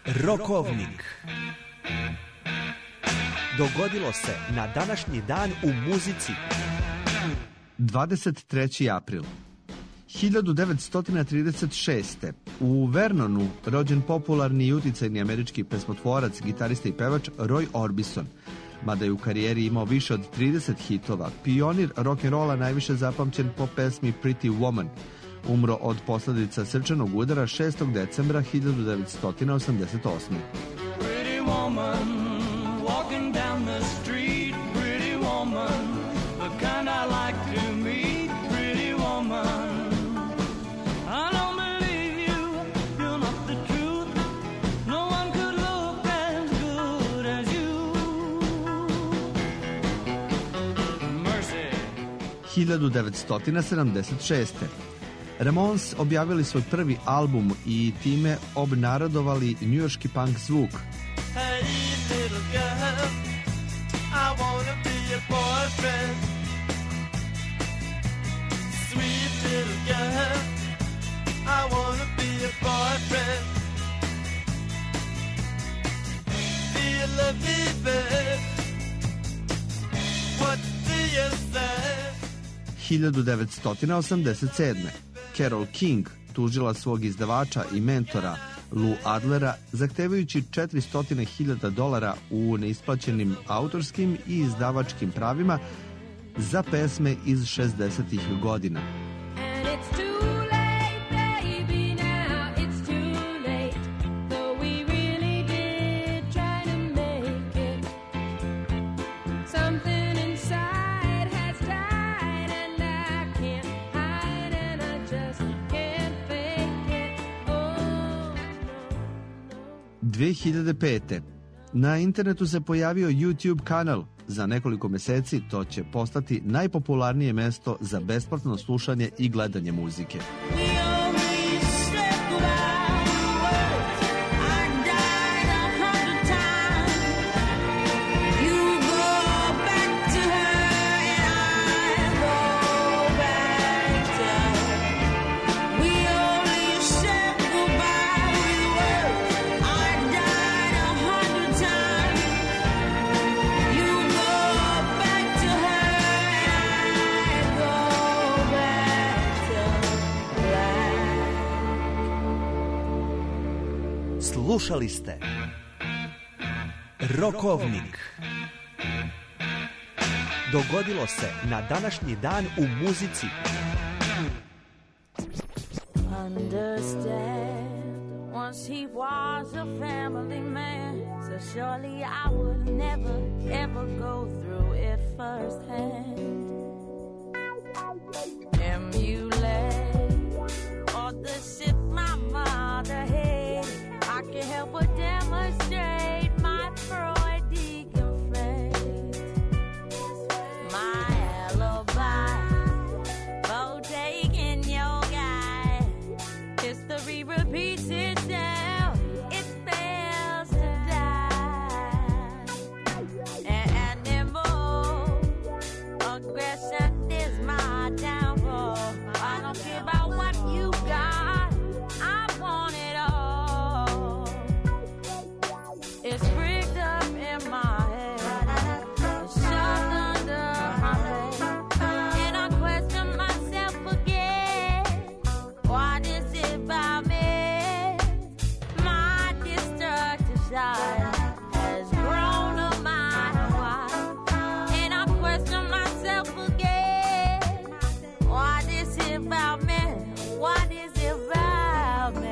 Rokovnik. Dogodilo se na današnji dan u muzici. dvadeset treći april. hiljadu devetsto trideset šeste. U Vernonu rođen popularni i uticajni američki pesmotvorac, gitarista i pevač Roy Orbison. Mada je u karijeri imao više od trideset hitova, pionir rock'n'rolla najviše zapamćen po pesmi Pretty Woman. Umro od posljedica srčanog udara šestog decembra hiljadu devetsto osamdeset osme. Pretty woman, walking down the street, pretty woman, the kind I like to meet, pretty woman. I don't believe you, you're not the truth, no one could look as good as you. Mercy. hiljadu devetsto sedamdeset šeste. Ramones objavili svoj prvi album i time obnarodovali njujorški punk zvuk. Hey, little girl, I wanna be your boyfriend. Sweet little girl, I wanna be your boyfriend. Do you love me, babe? What do you say? hiljadu devetsto osamdeset sedme. Carole King tužila svog izdavača i mentora Lou Adlera zahtevajući četiristo hiljada dolara u neisplaćenim autorskim i izdavačkim pravima za pesme iz šezdesetih godina. dve hiljade pete. Na internetu se pojavio YouTube kanal. Za nekoliko meseci to će postati najpopularnije mesto za besplatno slušanje i gledanje muzike. Slušali ste Rokovnik. Dogodilo se na današnji dan u muzici. Understand, once he was a family man, so surely I would never, ever go through it firsthand. Emulate all the shit my mother hated, I can't help but demonstrate my Freudian faith. My alibi for taking your guy. History repeats itself, it fails to die. Animal aggression is my downfall. I don't care about what you got, I want it all. It's rigged up in my head, it's shoved under my bed, and I question myself again. What is it about me? My destructive side has grown a mile wide, and I question myself again. What is it about me? What is it about me?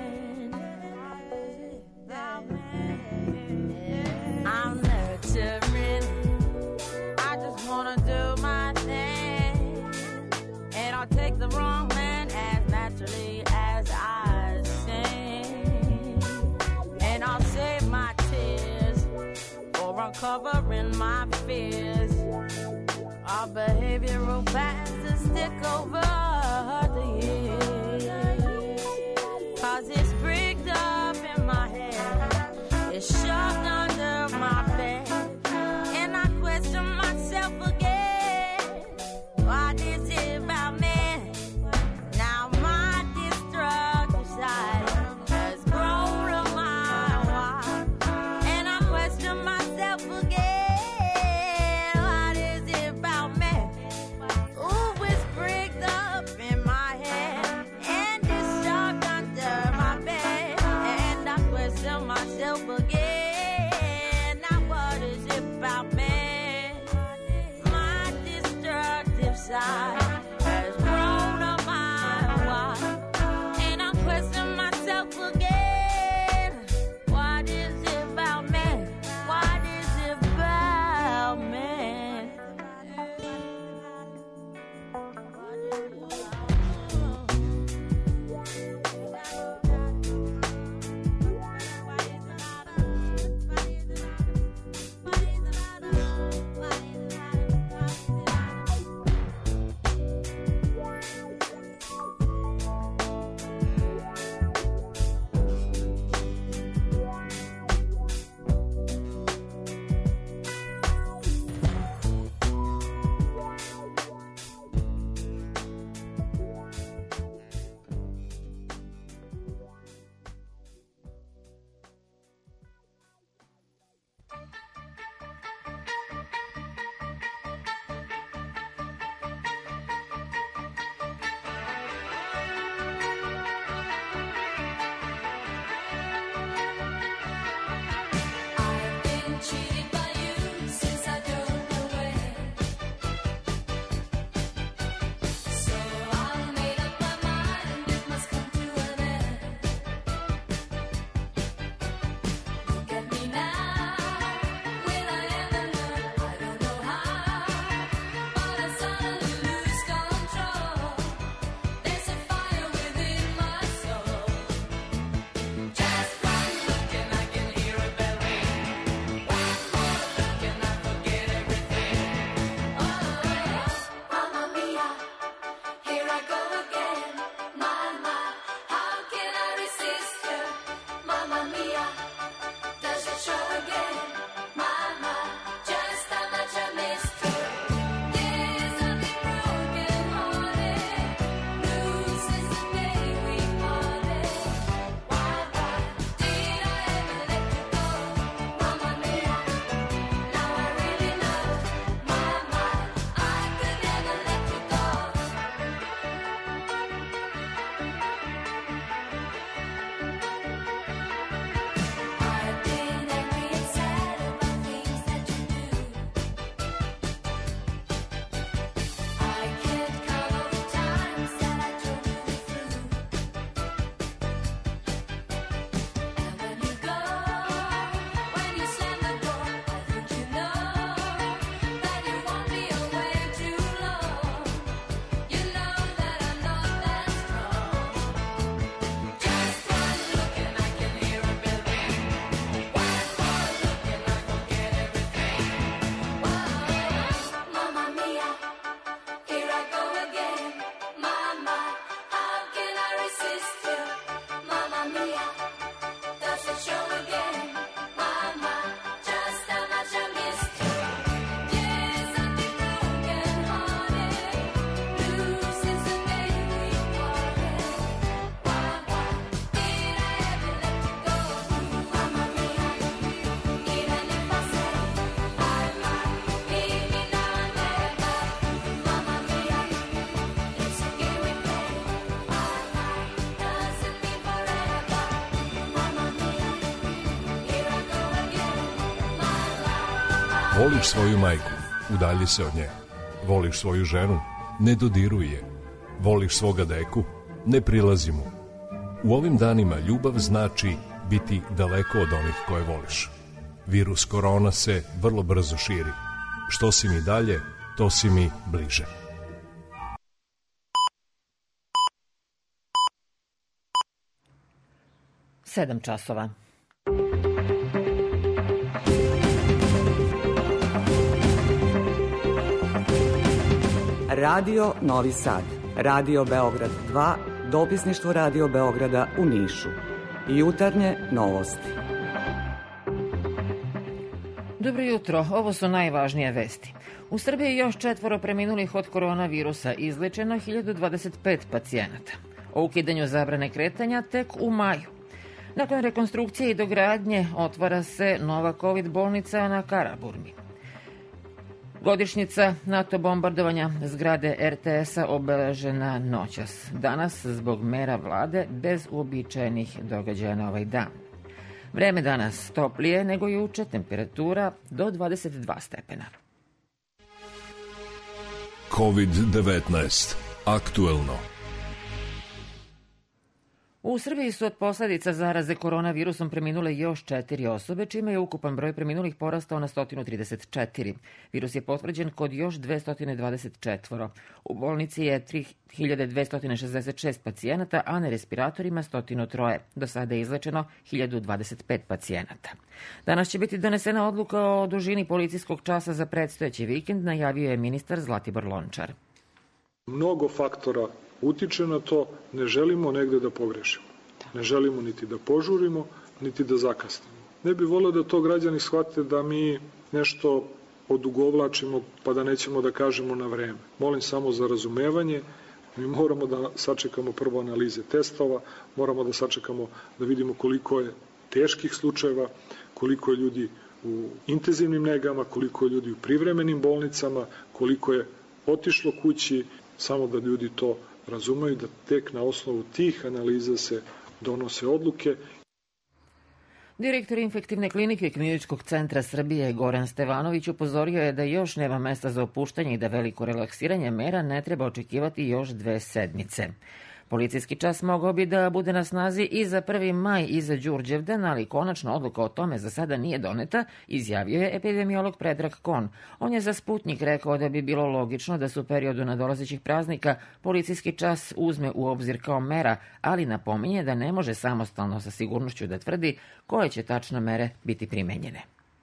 I'm nurturing, I just wanna do my thing, and I'll take the wrong man as naturally as I sing, and I'll save my tears for uncovering my fears. Our behavioral patterns stick over the years, 'cause it's rigged up in my head, it's shoved under my bed, and I question myself again. What is it about me? Now my destructive side has grown a mile Voliš svoju majku, udalji se od nje. Voliš svoju ženu, ne dodiruj je. Voliš svoga deku, ne prilazi mu. U ovim danima ljubav znači biti daleko od onih koje voliš. Virus korona se vrlo brzo širi. Što si mi dalje, to si mi bliže. Sedam časova. Radio Novi Sad, Radio Beograd dva, dopisništvo Radio Beograda u Nišu. Jutarnje novosti. Dobro jutro, ovo su najvažnije vesti. U Srbiji još četvoro preminulih od koronavirusa, izlečeno hiljadu dvadeset pet pacijenata. O ukidanju zabrane kretanja tek u maju. Nakon rekonstrukcije i dogradnje otvara se nova COVID bolnica na Karaburmi. Godišnjica NATO bombardovanja zgrade er te es-a obeležena noćas. Danas, zbog mera vlade, bez uobičajenih događaja na ovaj dan. Vreme danas toplije nego juče, temperatura do dvadeset dva stepena. kovid devetnaest. Aktuelno. U Srbiji su od posljedica zaraze koronavirusom preminule još četiri osobe, čime je ukupan broj preminulih porastao na sto trideset četiri. Virus je potvrđen kod još dvesta dvadeset četiri. U bolnici je tri hiljade dvesta šezdeset šest pacijenata, a na respiratorima sto tri. Do sada je izlečeno hiljadu dvadeset pet pacijenata. Danas će biti donesena odluka o dužini policijskog časa za predstojeći vikend, najavio je ministar Zlatibor Lončar. Mnogo faktora utiče na to, ne želimo negde da pogrešimo. Ne želimo niti da požurimo, niti da zakasnimo. Ne bi volio da to građani shvate da mi nešto odugovlačimo pa da nećemo da kažemo na vreme. Molim samo za razumevanje. Mi moramo da sačekamo prvo analize testova, moramo da sačekamo da vidimo koliko je teških slučajeva, koliko je ljudi u intenzivnim negama, koliko je ljudi u privremenim bolnicama, koliko je otišlo kući, samo da ljudi to razumeju, da tek na osnovu tih analiza se donose odluke. Direktor infektivne klinike Kliničkog centra Srbije Goran Stevanović upozorio je da još nema mesta za opuštanje i da veliko relaksiranje mera ne treba očekivati još dve sedmice. Policijski čas mogao bi da bude na snazi i za prvi maj i za Đurđevdan, ali konačna odluka o tome za sada nije doneta, izjavio je epidemiolog Predrag Kon. On je za Sputnik rekao da bi bilo logično da se u periodu nadolazećih praznika policijski čas uzme u obzir kao mera, ali napominje da ne može samostalno sa sigurnošću da tvrdi koje će tačno mere biti primenjene.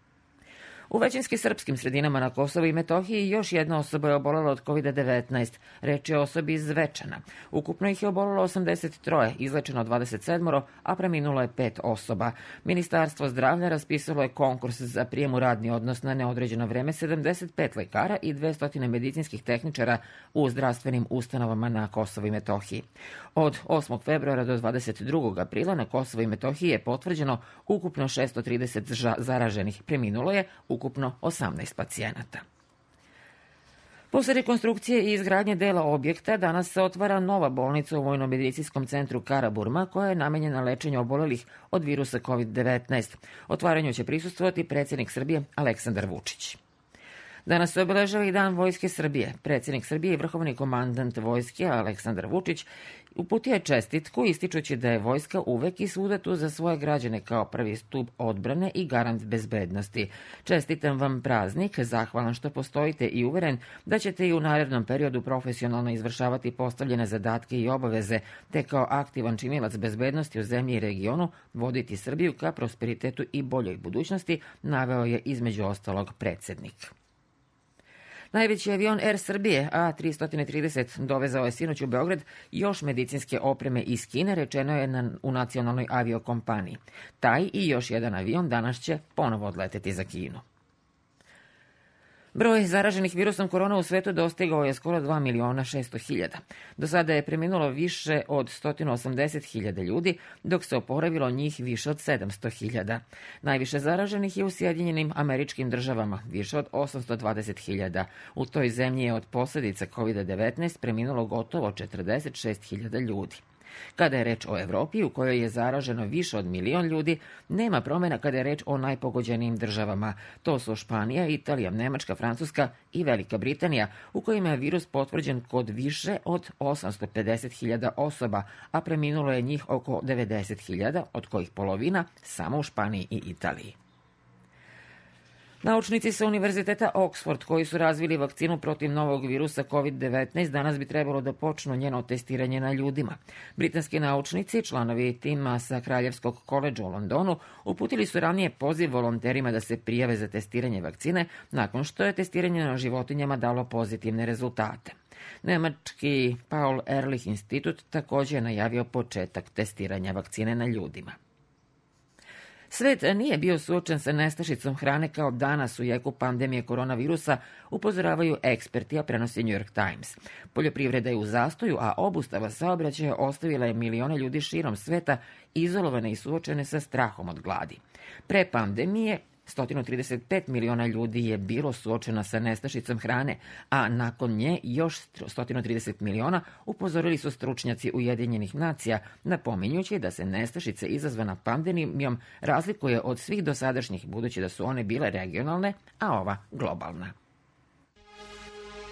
U većinski srpskim sredinama na Kosovu i Metohiji još jedna osoba je obolela od kovid devetnaest. Reč je o osobi iz Zvečana. Ukupno ih je obolelo osamdeset tri, izlečeno dvadeset sedam, a preminulo je pet osoba. Ministarstvo zdravlja raspisalo je konkurs za prijem u radni odnos na neodređeno vreme sedamdeset pet lekara i dvesta medicinskih tehničara u zdravstvenim ustanovama na Kosovu i Metohiji. Od osmog februara do dvadeset drugog aprila na Kosovu i Metohiji je potvrđeno ukupno šesto trideset zaraženih. Preminulo je ukupno osamnaest pacijenata. Posle rekonstrukcije i izgradnje dela objekta, danas se otvara nova bolnica u Vojno-medicinskom centru Karaburma, koja je namenjena lečenju obolelih od virusa kovid devetnaest. Otvaranju će prisustvovati predsjednik Srbije Aleksandar Vučić. Danas se obeležava i Dan Vojske Srbije. Predsjednik Srbije i vrhovni komandant vojske Aleksandar Vučić uputio je čestitku ističući da je vojska uvek i svuda tu za svoje građane kao prvi stup odbrane i garant bezbednosti. Čestitam vam praznik, zahvalan što postojite i uveren da ćete i u narednom periodu profesionalno izvršavati postavljene zadatke i obaveze, te kao aktivan činilac bezbednosti u zemlji i regionu voditi Srbiju ka prosperitetu i boljoj budućnosti, naveo je između ostalog predsjednik. Najveći avion Air Srbije A tristo trideset dovezao je sinoć u Beograd još medicinske opreme iz Kine, rečeno je na, u nacionalnoj aviokompaniji. Taj i još jedan avion danas će ponovo odleteti za Kinu. Broj zaraženih virusom korona u svetu dostigao je skoro dva miliona šesto hiljada. Do sada je preminulo više od sto osamdeset hiljada ljudi, dok se oporavilo njih više od sedamsto hiljada. Najviše zaraženih je u Sjedinjenim Američkim Državama, više od osamsto dvadeset hiljada. U toj zemlji je od posljedica kovid devetnaest preminulo gotovo četrdeset šest hiljada ljudi. Kada je reč o Evropi, u kojoj je zaraženo više od milion ljudi, nema promjena kada je reč o najpogođenijim državama. To su Španija, Italija, Nemačka, Francuska i Velika Britanija, u kojima je virus potvrđen kod više od osamsto pedeset hiljada osoba, a preminulo je njih oko devedeset hiljada, od kojih polovina samo u Španiji i Italiji. Naučnici sa Univerziteta Oxford, koji su razvili vakcinu protiv novog virusa kovid devetnaest, danas bi trebalo da počnu njeno testiranje na ljudima. Britanski naučnici, članovi tima sa Kraljevskog koledža u Londonu, uputili su ranije poziv volonterima da se prijave za testiranje vakcine, nakon što je testiranje na životinjama dalo pozitivne rezultate. Nemački Paul Ehrlich institut također je najavio početak testiranja vakcine na ljudima. Svet nije bio suočen sa nestašicom hrane kao danas u jeku pandemije koronavirusa, upozoravaju eksperti, a prenosi New York Times. Poljoprivreda je u zastoju, a obustava saobraćaja ostavila je milione ljudi širom sveta izolovane i suočene sa strahom od gladi. Pre pandemije sto trideset pet miliona ljudi je bilo suočeno sa nestašicom hrane, a nakon nje još sto trideset miliona, upozorili su stručnjaci Ujedinjenih nacija, napominjući da se nestašica izazvana pandemijom razlikuje od svih dosadašnjih, budući da su one bile regionalne, a ova globalna.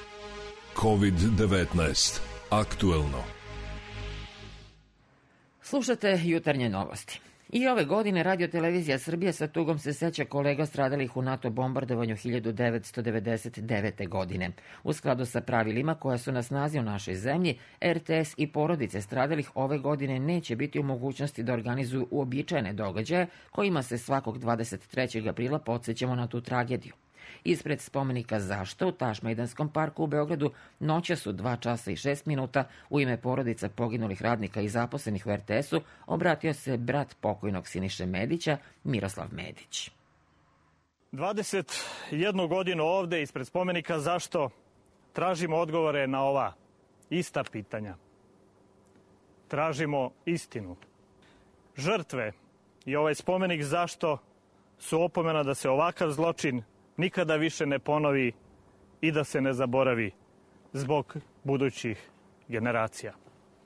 kovid devetnaest. Aktuelno. Slušate jutarnje novosti. I ove godine Radio Televizija Srbije sa tugom se seća kolega stradalih u NATO bombardovanju hiljadu devetsto devedeset devete. godine. U skladu sa pravilima koja su na snazi u našoj zemlji, R T S i porodice stradalih ove godine neće biti u mogućnosti da organizuju uobičajene događaje kojima se svakog dvadeset trećeg aprila podsjećamo na tu tragediju. Ispred spomenika Zašto u Tašmajdanskom parku u Beogradu noća su dva časa i šest minuta u ime porodica poginulih radnika i zaposlenih u R T S-u obratio se brat pokojnog Siniše Medića, Miroslav Medić. dvadeset jednu godinu ovde ispred spomenika Zašto tražimo odgovore na ova ista pitanja. Tražimo istinu. Žrtve i ovaj spomenik Zašto su opomena da se ovakav zločin nikada više ne ponovi i da se ne zaboravi zbog budućih generacija.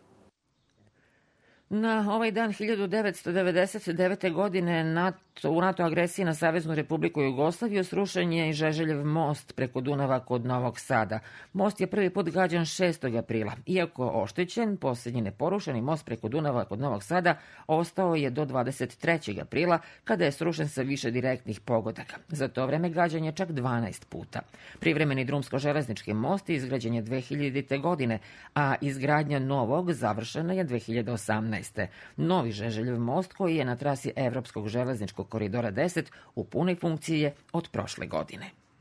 Na ovaj dan hiljadu devetsto devedeset devete. godine NATO, u NATO agresiji na Saveznu Republiku Jugoslaviju srušen je i Žeželjev most preko Dunava kod Novog Sada. Most je prvi put gađan šestog aprila. Iako oštećen, posljednji neporušeni most preko Dunava kod Novog Sada ostao je do dvadeset trećeg aprila, kada je srušen sa više direktnih pogodaka. Za to vreme gađan je čak dvanaest puta. Privremeni drumsko-železnički most izgrađen je dve hiljadite. godine, a izgradnja novog završena je dve hiljade osamnaeste. Novi Žeželjev most, koji je na trasi Evropskog železničkog koridora deset, u punoj funkciji je od prošle godine.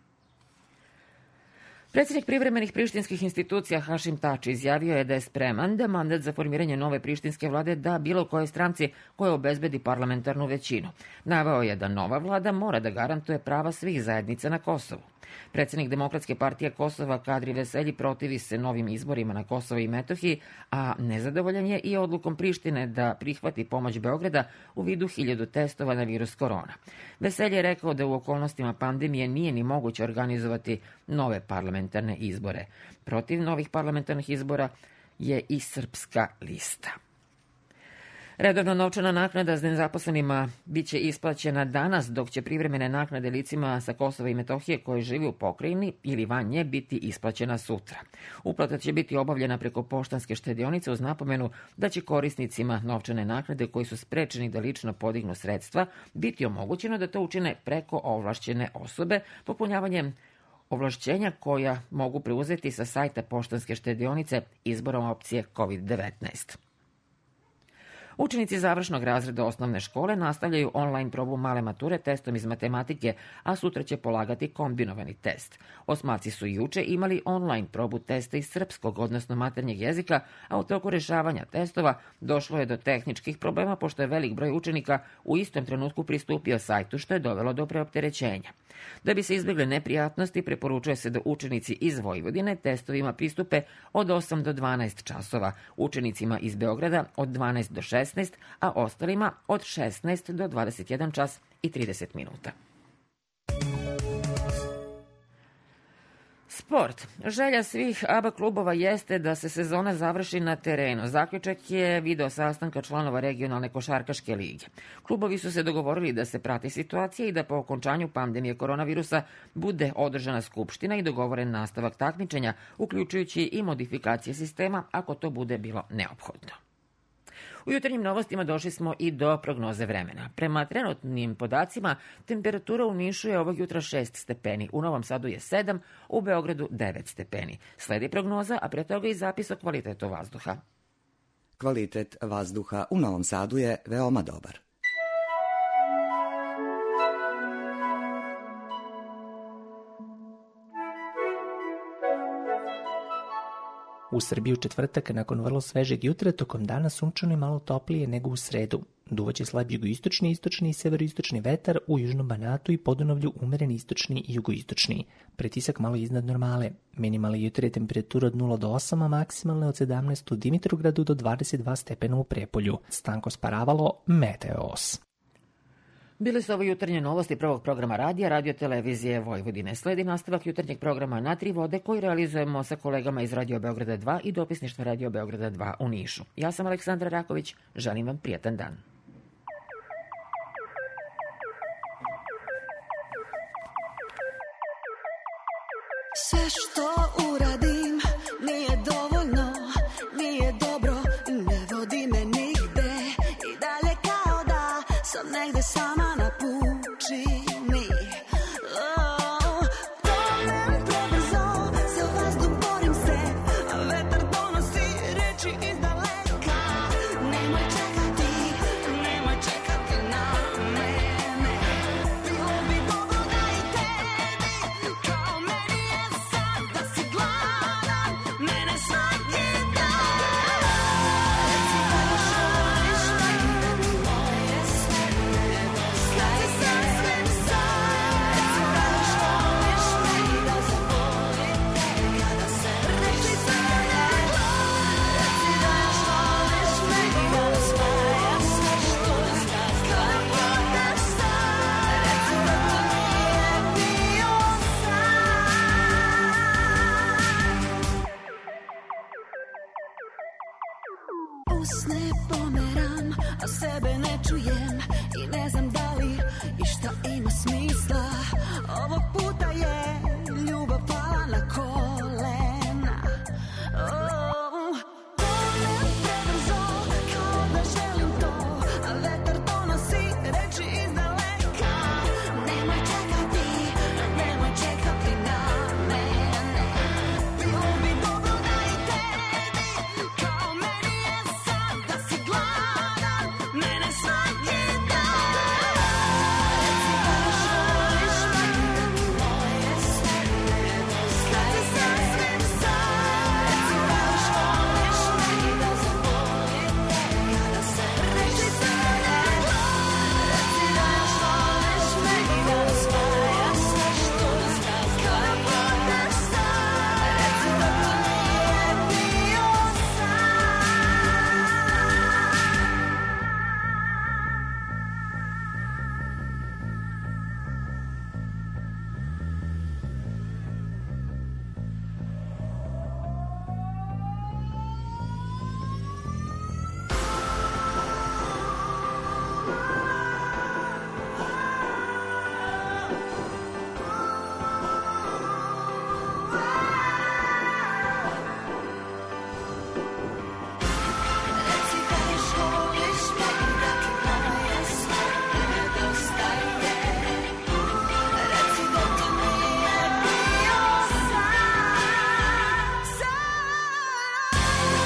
Predsjednik privremenih prištinskih institucija Hašim Tači izjavio je da je spreman da mandat za formiranje nove prištinske vlade da bilo kojoj stranci koja obezbedi parlamentarnu većinu. Naveo je da nova vlada mora da garantuje prava svih zajednica na Kosovu. Predsjednik Demokratske partije Kosova Kadri Veselji protivi se novim izborima na Kosovo i Metohiji, a nezadovoljan je i odlukom Prištine da prihvati pomoć Beograda u vidu hiljadu testova na virus korona. Veselji je rekao da u okolnostima pandemije nije ni moguće organizovati nove parlamentarne izbore. Protiv novih parlamentarnih izbora je i Srpska lista. Redovna novčana naknada za nezaposlenima biće isplaćena danas, dok će privremene naknade licima sa Kosova i Metohije koji žive u pokrajini ili van nje biti isplaćena sutra. Uplata će biti obavljena preko poštanske štedionice uz napomenu da će korisnicima novčane naknade koji su sprečeni da lično podignu sredstva biti omogućeno da to učine preko ovlašćene osobe popunjavanjem ovlašćenja koja mogu preuzeti sa sajta poštanske štedionice izborom opcije kovid devetnaest. Učenici završnog razreda osnovne škole nastavljaju online probu male mature testom iz matematike, a sutra će polagati kombinovani test. Osmaci su juče imali online probu testa iz srpskog, odnosno maternjeg jezika, a u toku rešavanja testova došlo je do tehničkih problema, pošto je velik broj učenika u istom trenutku pristupio sajtu, što je dovelo do preopterećenja. Da bi se izbjegle neprijatnosti, preporučuje se da učenici iz Vojvodine testovima pristupe od osam do dvanaest časova, učenicima iz Beograda od dvanaest do šesnaest, a ostalima od šesnaest do dvadeset jedan čas i trideset minuta. Sport. Želja svih A B A klubova jeste da se sezona završi na terenu. Zaključak je video sastanka članova regionalne košarkaške lige. Klubovi su se dogovorili da se prati situacija i da po okončanju pandemije koronavirusa bude održana skupština i dogovoren nastavak takmičenja, uključujući i modifikacije sistema ako to bude bilo neophodno. U jutarnjim novostima došli smo i do prognoze vremena. Prema trenutnim podacima, temperatura u Nišu je ovog jutra šest stepeni, u Novom Sadu je sedam, u Beogradu devet stepeni. Sledi prognoza, a pre toga i zapis o kvalitetu vazduha. Kvalitet vazduha u Novom Sadu je veoma dobar. U Srbiji u četvrtak, nakon vrlo svežeg jutra, tokom dana sunčano i malo toplije nego u sredu. Duvaće slab jugoistočni, istočni i severoistočni vetar, u južnom Banatu i Podunavlju umeren istočni i jugoistočni. Pretisak malo iznad normale. Minimalna jutra je temperatura od nula do osam, a maksimalna od sedamnaest u Dimitrovgradu do dvadeset dva stepena u Prijepolju. Stanko Sparavalo, Meteos. Bile su ovo jutarnje novosti prvog programa radija, Radio Televizije Vojvodine. Sledi nastavak jutarnjeg programa Na tri vode koji realizujemo sa kolegama iz Radio Beograda dva i dopisništva Radio Beograda dva u Nišu. Ja sam Aleksandra Raković, želim vam prijatan dan. Sve što uradim nije dovoljno, nije dobro, ne vodi me nigde. ovde sama na pučini. Oh, tonem prebrzo, za vazduh borim se, a vetar donosi reči iz daleka. Nemoj čekati, nemoj čekati na mene. Bilo bi dobro da i tebi, kao meni je sad, da si gladan mene svaki dan. Reci da još voliš me, moje sve nedostaje. Kad si sasvim sam, reci da još voliš me i da zavolite kada se reči crne glave. Reci da još voliš me i da razdvajam sve što je skaz. Kada budeš sam, reci da to nije bio san. Usne pomeram, a sebe ne čujem i ne znam da li išta ima smisla. Ovog puta je ljubav pala na kolena. Oh, tonem prebrzo, kao da želim to, a vetar donosi reči iz daleka. Nemoj čekati, nemoj čekati na mene. Bilo bi dobro da i tebi, kao meni je sad, da si gladan mene svaki dan. Reci da još voliš me, moje sve nedostaje. Kad si sasvim sam, reci da još voliš me i da zavolite kada se reči crne glave. Reci da još voliš me i da razdvajam sve što je skaz. Kada budeš sam, reci da to nije bio san. Reci da još voliš me, da ti moje sve nedostaje. Reci da to nije bio san, san.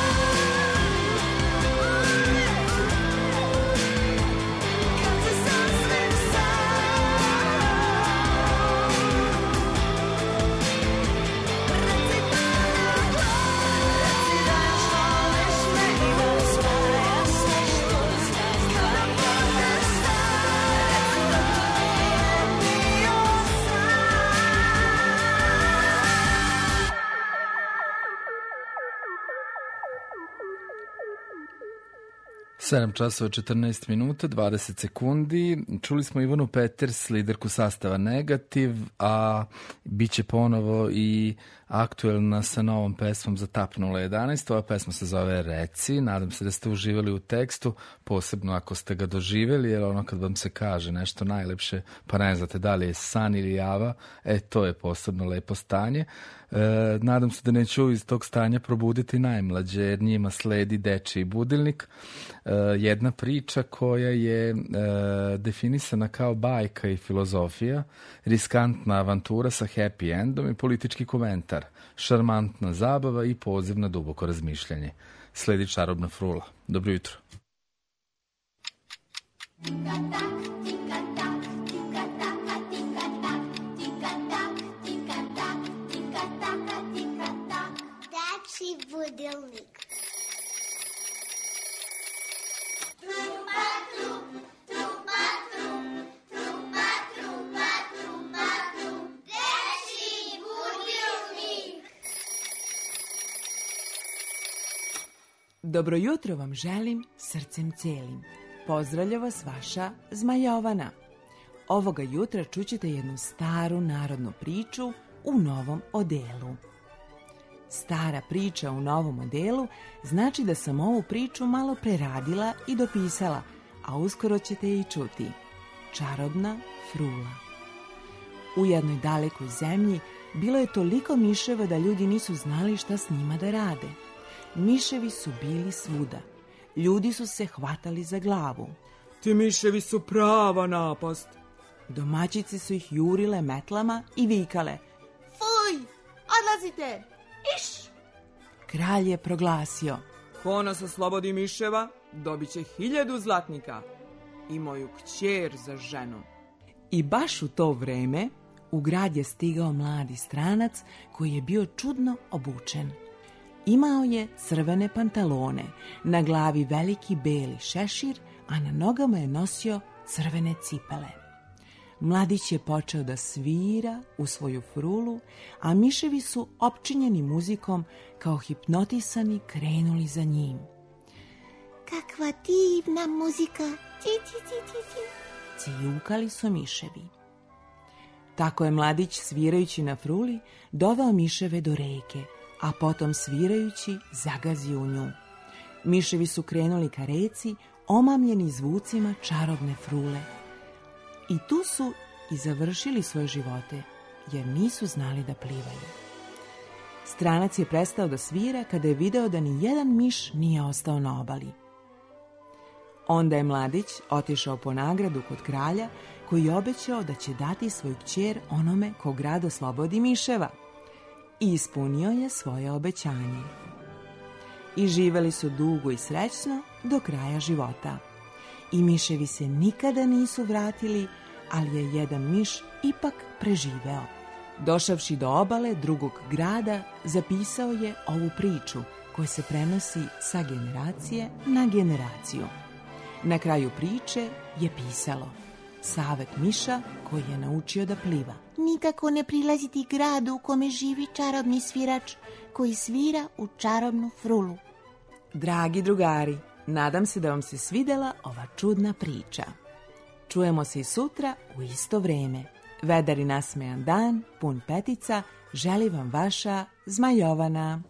Kad si sasvim sam, reci da na glas, reci da još voliš me i da razdvajam sve što je skaz. Kada budeš sam, reci da to nije bio sedam časova četrnaest minuta, dvadeset sekundi. Čuli smo Ivanu Peters, liderku sastava Negativ, a bit će ponovo i aktuelna sa novom pesmom za Tap nula jedanaest. Ova pesma se zove Reci. Nadam se da ste uživali u tekstu, posebno ako ste ga doživjeli, jer ono kad vam se kaže nešto najlepše, pa ne znate da li je san ili java, e, to je posebno lepo stanje. E, nadam se da neću iz tog stanja probuditi najmlađe, jer njima sledi dečiji budilnik. E, jedna priča koja je e, definisana kao bajka i filozofija, riskantna avantura sa happy endom i politički komentar, šarmantna zabava i poziv na duboko razmišljanje. Sledi čarobna frula. Dobro jutro. Dečiji budilnik. Dobro jutro vam želim srcem celim. Pozdravlja vas vaša Zmajovana. Ovoga jutra čućete jednu staru narodnu priču u novom odelu. Stara priča u novom odelu znači da sam ovu priču malo preradila i dopisala, a uskoro ćete je i čuti. Čarobna frula. U jednoj dalekoj zemlji bilo je toliko miševa da ljudi nisu znali šta s njima da rade. Miševi su bili svuda. Ljudi su se hvatali za glavu. Ti miševi su prava napast. Domaćice su ih jurile metlama i vikale: Fuj, odlazite, iš! Kralj je proglasio: ko nas oslobodi miševa, dobit će hiljadu zlatnika i moju kćer za ženu. I baš u to vreme u grad je stigao mladi stranac koji je bio čudno obučen. Imao je crvene pantalone, na glavi veliki beli šešir, a na nogama je nosio crvene cipele. Mladić je počeo da svira u svoju frulu, a miševi su opčinjeni muzikom kao hipnotisani krenuli za njim. Kakva divna muzika! Ti, ti, ti, ti, ti. Cijukali su miševi. Tako je mladić svirajući na fruli doveo miševe do reke, a potom svirajući zagazio u nju. Miševi su krenuli ka reci, omamljeni zvucima čarobne frule. I tu su i završili svoje živote, jer nisu znali da plivaju. Stranac je prestao da svira kada je video da ni jedan miš nije ostao na obali. Onda je mladić otišao po nagradu kod kralja, koji je obećao da će dati svoju kćer onome ko grad oslobodi miševa. I ispunio je svoje obećanje. I živeli su dugo i srećno do kraja života. I miševi se nikada nisu vratili, ali je jedan miš ipak preživeo. Došavši do obale drugog grada, zapisao je ovu priču koja se prenosi sa generacije na generaciju. Na kraju priče je pisalo: savet miša koji je naučio da pliva. Nikako ne prilaziti gradu u kome živi čarobni svirač koji svira u čarobnu frulu. Dragi drugari, nadam se da vam se svidela ova čudna priča. Čujemo se i sutra u isto vreme. Vedar i nasmejan dan, pun petica, želi vam vaša Zmajovana.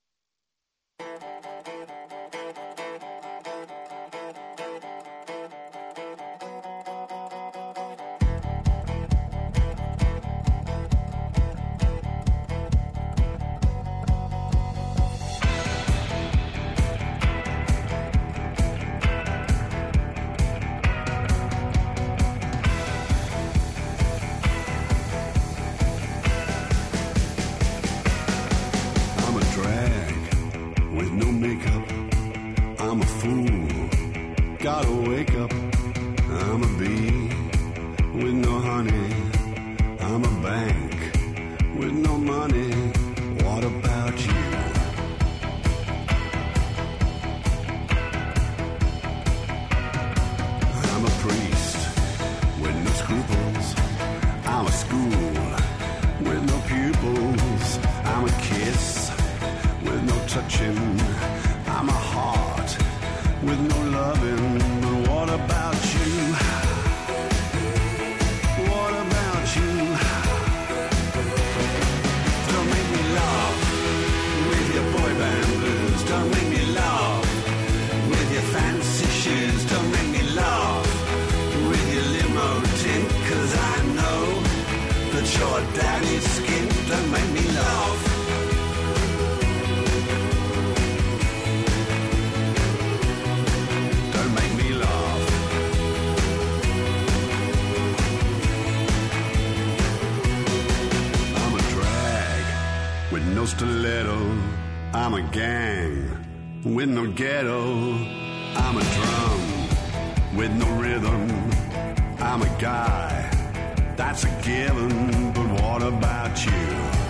Stiletto, I'm a gang with no ghetto. I'm a drum with no rhythm. I'm a guy, that's a given. But what about you?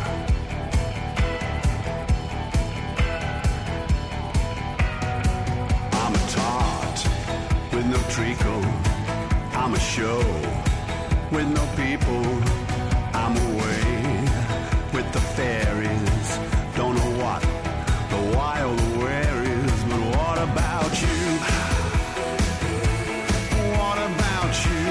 I'm a tart with no treacle. I'm a show with no people. I'm away with the fairies. Don't know what, the why or the where is, but what about you? What about you?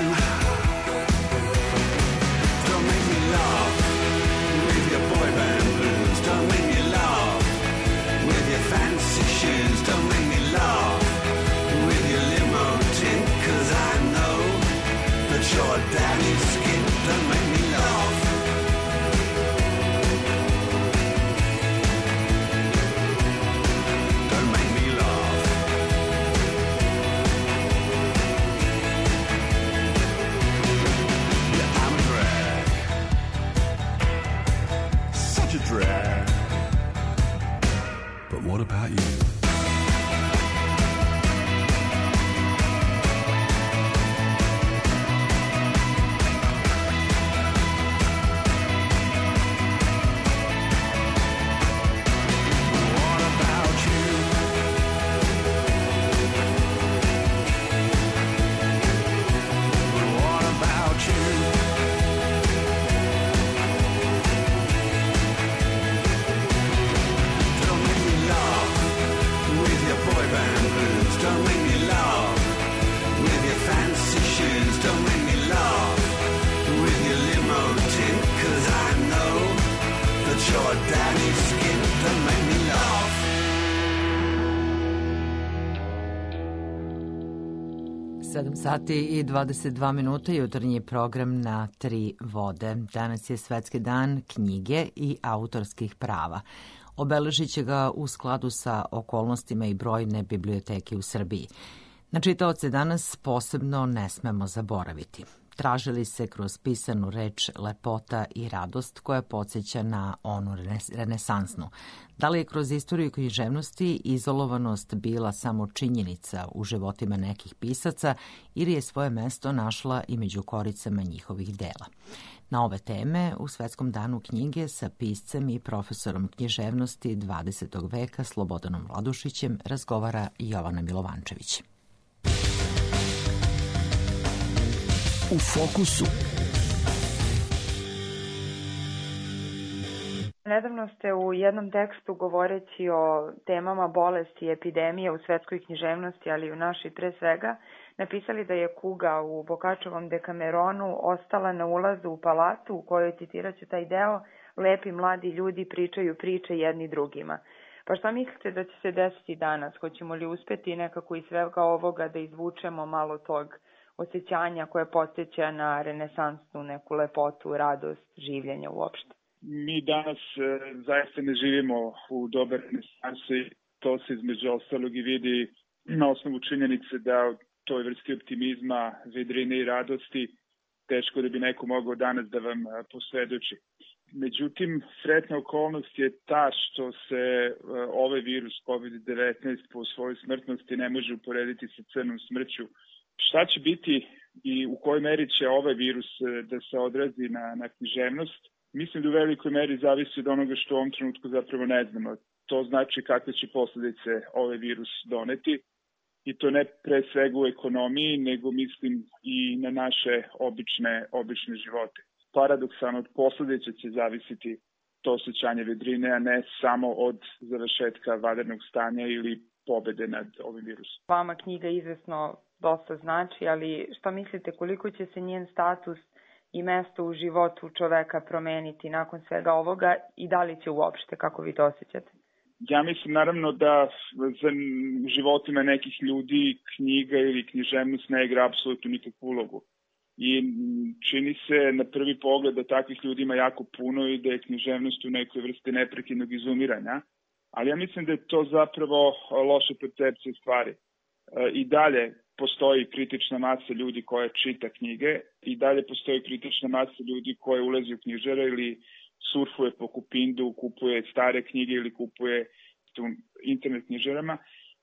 Don't make me laugh with your boy band blues. Don't make me laugh with your fancy shoes. Don't make me laugh with your limo tint, 'cause I know that your daddy's skin. Don't make me laugh. sedam sati i dvadeset dva minuta, jutarnji program na Tri vode. Danas je Svetski dan knjige i autorskih prava. Obeležit će ga u skladu sa okolnostima i brojne biblioteke u Srbiji. Na čitaoce danas posebno ne smemo zaboraviti. Tražili se kroz pisanu reč lepota i radost koja podsjeća na onu renesansnu. Da li je kroz istoriju književnosti izolovanost bila samo činjenica u životima nekih pisaca ili je svoje mesto našla i među koricama njihovih dela? Na ove teme u Svetskom danu knjige sa piscem i profesorom književnosti dvadesetog veka Slobodanom Vladušićem razgovara Jovana Milovančević. U fokusu. Nedavno ste u jednom tekstu govoreći o temama bolesti i epidemije u svetskoj književnosti, ali i u našoj pre svega, napisali da je kuga u Bokačovom Dekameronu ostala na ulazu u palatu u kojoj, citiraću taj deo, lepi mladi ljudi pričaju priče jedni drugima. Pa šta mislite da će se desiti danas? Hoćemo li uspeti nekako iz svega ovoga da izvučemo malo tog osjećanja koje podsjeća na renesansnu neku lepotu, radost, življenja uopšte? Mi danas e, zaista ne živimo u doba renesanse. To se između ostalog i vidi na osnovu činjenice da u toj vrsti optimizma, vedrine i radosti teško da bi neko mogao danas da vam posvedoči. Međutim, sretna okolnost je ta što se e, ovaj virus kovid devetnaest po svojoj smrtnosti ne može uporediti sa crnom smrću. Šta će biti i u kojoj meri će ovaj virus da se odrazi na, na književnost? Mislim da u velikoj meri zavisi od onoga što u ovom trenutku zapravo ne znamo. To znači kakve će posledice ovaj virus doneti. I to ne pre svega u ekonomiji, nego mislim i na naše obične, obične živote. Paradoksalno od posledice će zavisiti to osjećanje vedrine, a ne samo od završetka vanrednog stanja ili pobede nad ovim virusom. Vama knjiga izvesno dosta znači, ali šta mislite koliko će se njen status i mesto u životu čoveka promeniti nakon svega ovoga i da li će uopšte, kako vi to osjećate? Ja mislim naravno da za životima nekih ljudi knjiga ili književnost ne igra apsolutno nikakvu ulogu. I čini se na prvi pogled da takvih ljudi ima jako puno i da je književnost u nekoj vrsti neprekidnog izumiranja, ali ja mislim da je to zapravo loša percepcija stvari. I dalje postoji kritična masa ljudi koja čita knjige i dalje postoji kritična masa ljudi koja ulazi u knjižare ili surfuje po Kupindu, kupuje stare knjige ili kupuje tu internet knjižarama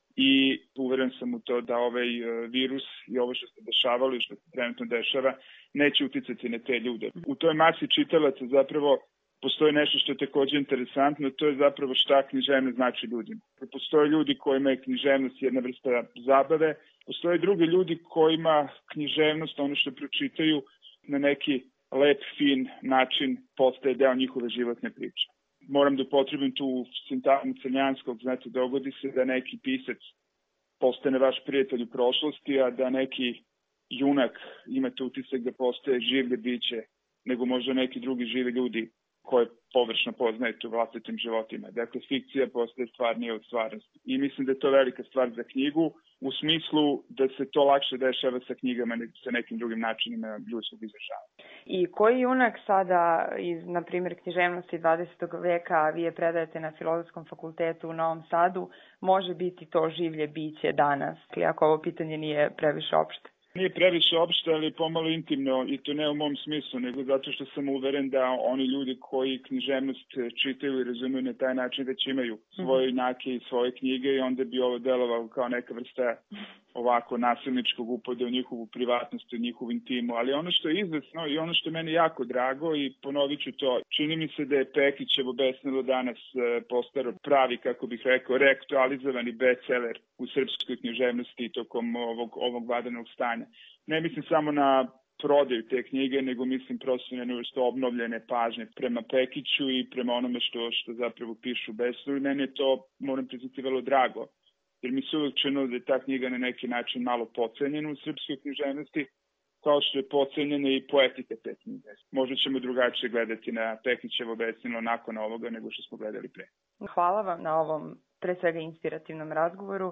i uveren sam u to da ovaj virus i ovo što se dešavalo i što se trenutno dešava neće uticati na te ljude. U toj masi čitalaca zapravo postoji nešto što je takođe interesantno, to je zapravo šta književnost znači ljudima. Postoje ljudi kojima je književnost jedna vrsta zabave, postoje drugi ljudi kojima književnost, ono što pročitaju, na neki lep, fin način postaje deo njihove životne priče. Moram da upotrebim tu sintagmu Crnjanskog, znate, dogodi se da neki pisac postane vaš prijatelj u prošlosti, a da neki junak imate utisak da postaje življe biće, nego možda neki drugi živi ljudi koje površno poznajete u vlastitim životima. Dakle, fikcija postaje stvarnija od stvarnosti. I mislim da je to velika stvar za knjigu, u smislu da se to lakše dešava sa knjigama nego sa nekim drugim načinima ljudskog izražavanja. I koji junak sada iz, na primjer, književnosti dvadesetog veka, a vi je predajete na Filozofskom fakultetu u Novom Sadu, može biti to življe biće danas, ako ovo pitanje nije previše opšte? Nije previše opšte, ali pomalo intimno i to ne u mom smislu, nego zato što sam uveren da oni ljudi koji književnost čitaju i razumiju na taj način već imaju svoje junake i svoje knjige i onda bi ovo delovalo kao neka vrsta ovako nasilničkog upada u njihovu privatnost, u njihovu intimu. Ali ono što je izvesno i ono što je meni jako drago i ponovit ću to, čini mi se da je Pekićevo besnilo danas postaro pravi, kako bih rekao, reaktualizovani bestseller u srpskoj književnosti tokom ovog, ovog vanrednog stanja. Ne mislim samo na prodaju te knjige, nego mislim prosto na nešto obnovljene pažnje prema Pekiću i prema onome što, što zapravo pišu besnu. I meni je to, moram priznati, vrlo drago. Jer mi se uvijek činilo da je ta knjiga na neki način malo pocenjena u srpskoj književnosti, kao što je pocenjena i poetika te knjige. Možda ćemo drugačije gledati na Pekićevo besnilo nakon ovoga nego što smo gledali pre. Hvala vam na ovom pre svega inspirativnom razgovoru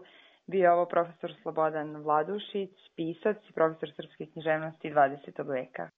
Bio je ovo profesor Slobodan Vladušić, pisac i profesor srpske književnosti dvadesetog veka.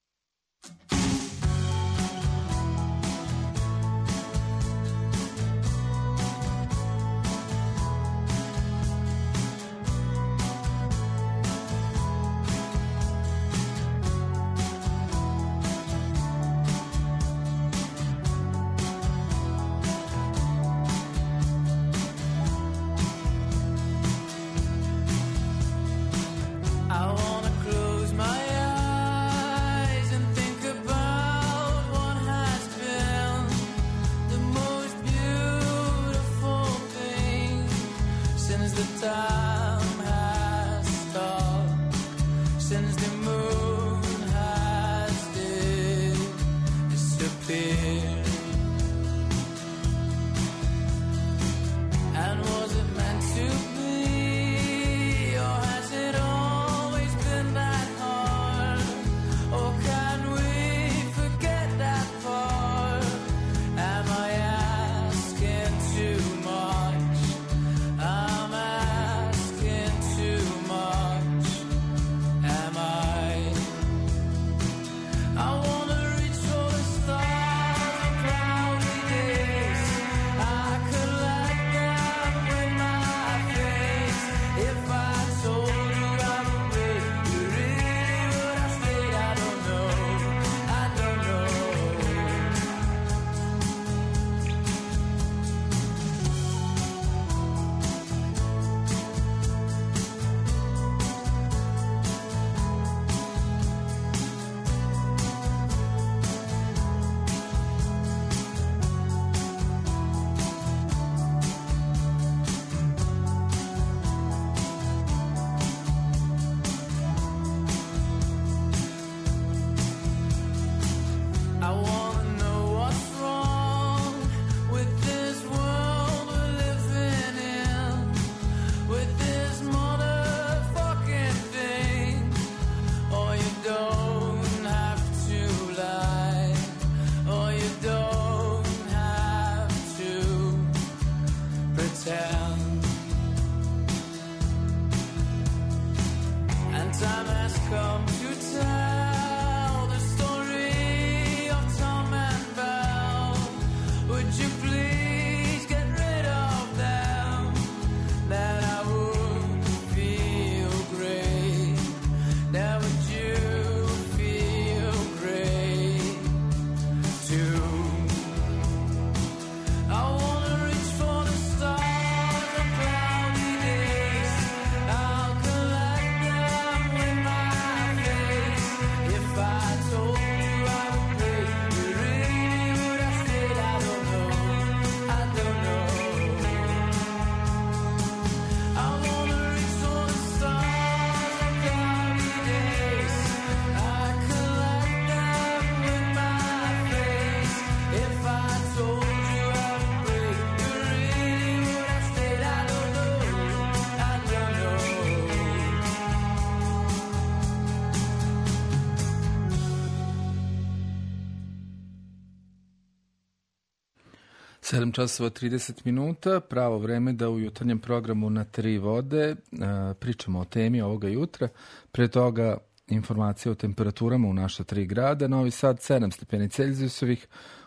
sedam časova trideset minuta, pravo vreme da u jutarnjem programu Na tri vode pričamo o temi ovoga jutra. Pre toga informacije o temperaturama u naša tri grada. Novi Sad sedam stepeni Celzijusovih,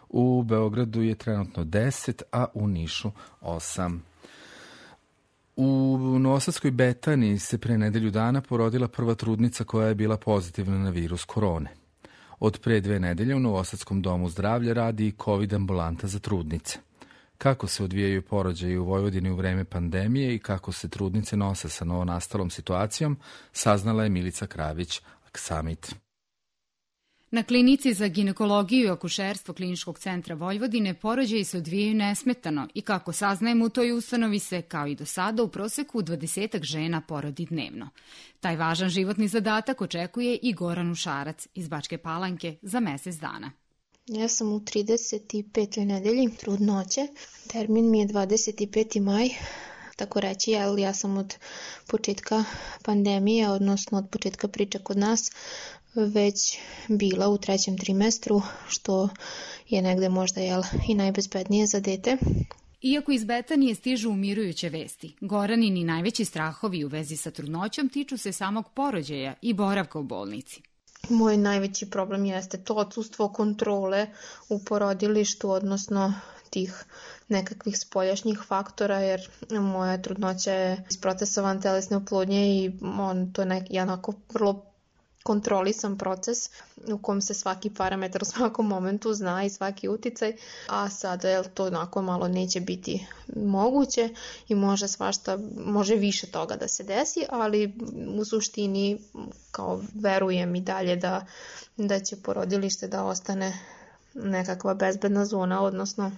u Beogradu je trenutno deset, a u Nišu osam. U Novosadskoj Betani se pre nedelju dana porodila prva trudnica koja je bila pozitivna na virus korone. Od pre dve nedelje u Novosadskom domu zdravlja radi i COVID ambulanta za trudnice. Kako se odvijaju porođaji u Vojvodini u vreme pandemije i kako se trudnice nose sa novonastalom situacijom, saznala je Milica Kravić Aksamit. Na klinici za ginekologiju i akušerstvo Kliničkog centra Vojvodine porođaji se odvijaju nesmetano i kako saznajemo u toj ustanovi se, kao i do sada, u proseku dvadesetak žena porodi dnevno. Taj važan životni zadatak očekuje i Goran Ušarac iz Bačke Palanke za mesec dana. Ja sam u trideset petoj nedelji trudnoće, termin mi je dvadeset peti maj, tako reći, ali ja sam od početka pandemije, odnosno od početka priče kod nas, već bila u trećem trimestru, što je negde možda jel, i najbezbednije za dete. Iako iz Betanije stižu umirujuće vesti, Goranini najveći strahovi u vezi sa trudnoćom tiču se samog porođaja i boravka u bolnici. Moj najveći problem jeste to odsustvo kontrole u porodilištu, odnosno tih nekakvih spoljašnjih faktora, jer moja trudnoća je isprocesovan telesne oplodnje i on, to je neki onako vrlo kontrolisan proces u kom se svaki parametar u svakom momentu zna i svaki uticaj, a sada je to onako malo neće biti moguće i može svašta, može više toga da se desi, ali u suštini kao verujem i dalje da, da će porodilište da ostane nekakva bezbedna zona, odnosno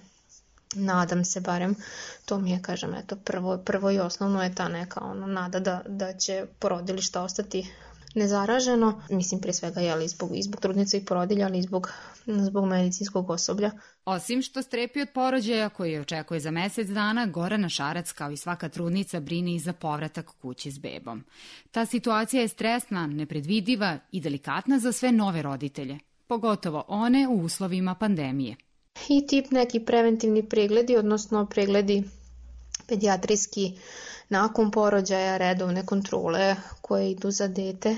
nadam se barem, to mi je, kažem, eto, prvo, prvo i osnovno je ta neka ono, nada da, da će porodilište ostati nezaraženo, mislim pre svega jeli, zbog, zbog trudnica i porodilja, ali i zbog, zbog medicinskog osoblja. Osim što strepi od porođaja koji je očekuje za mesec dana, Gorana Šarac kao i svaka trudnica brini i za povratak kući s bebom. Ta situacija je stresna, nepredvidiva i delikatna za sve nove roditelje, pogotovo one u uslovima pandemije. I tip neki preventivni pregledi, odnosno pregledi pedijatrijski nakon porođaja, redovne kontrole koje idu za dete.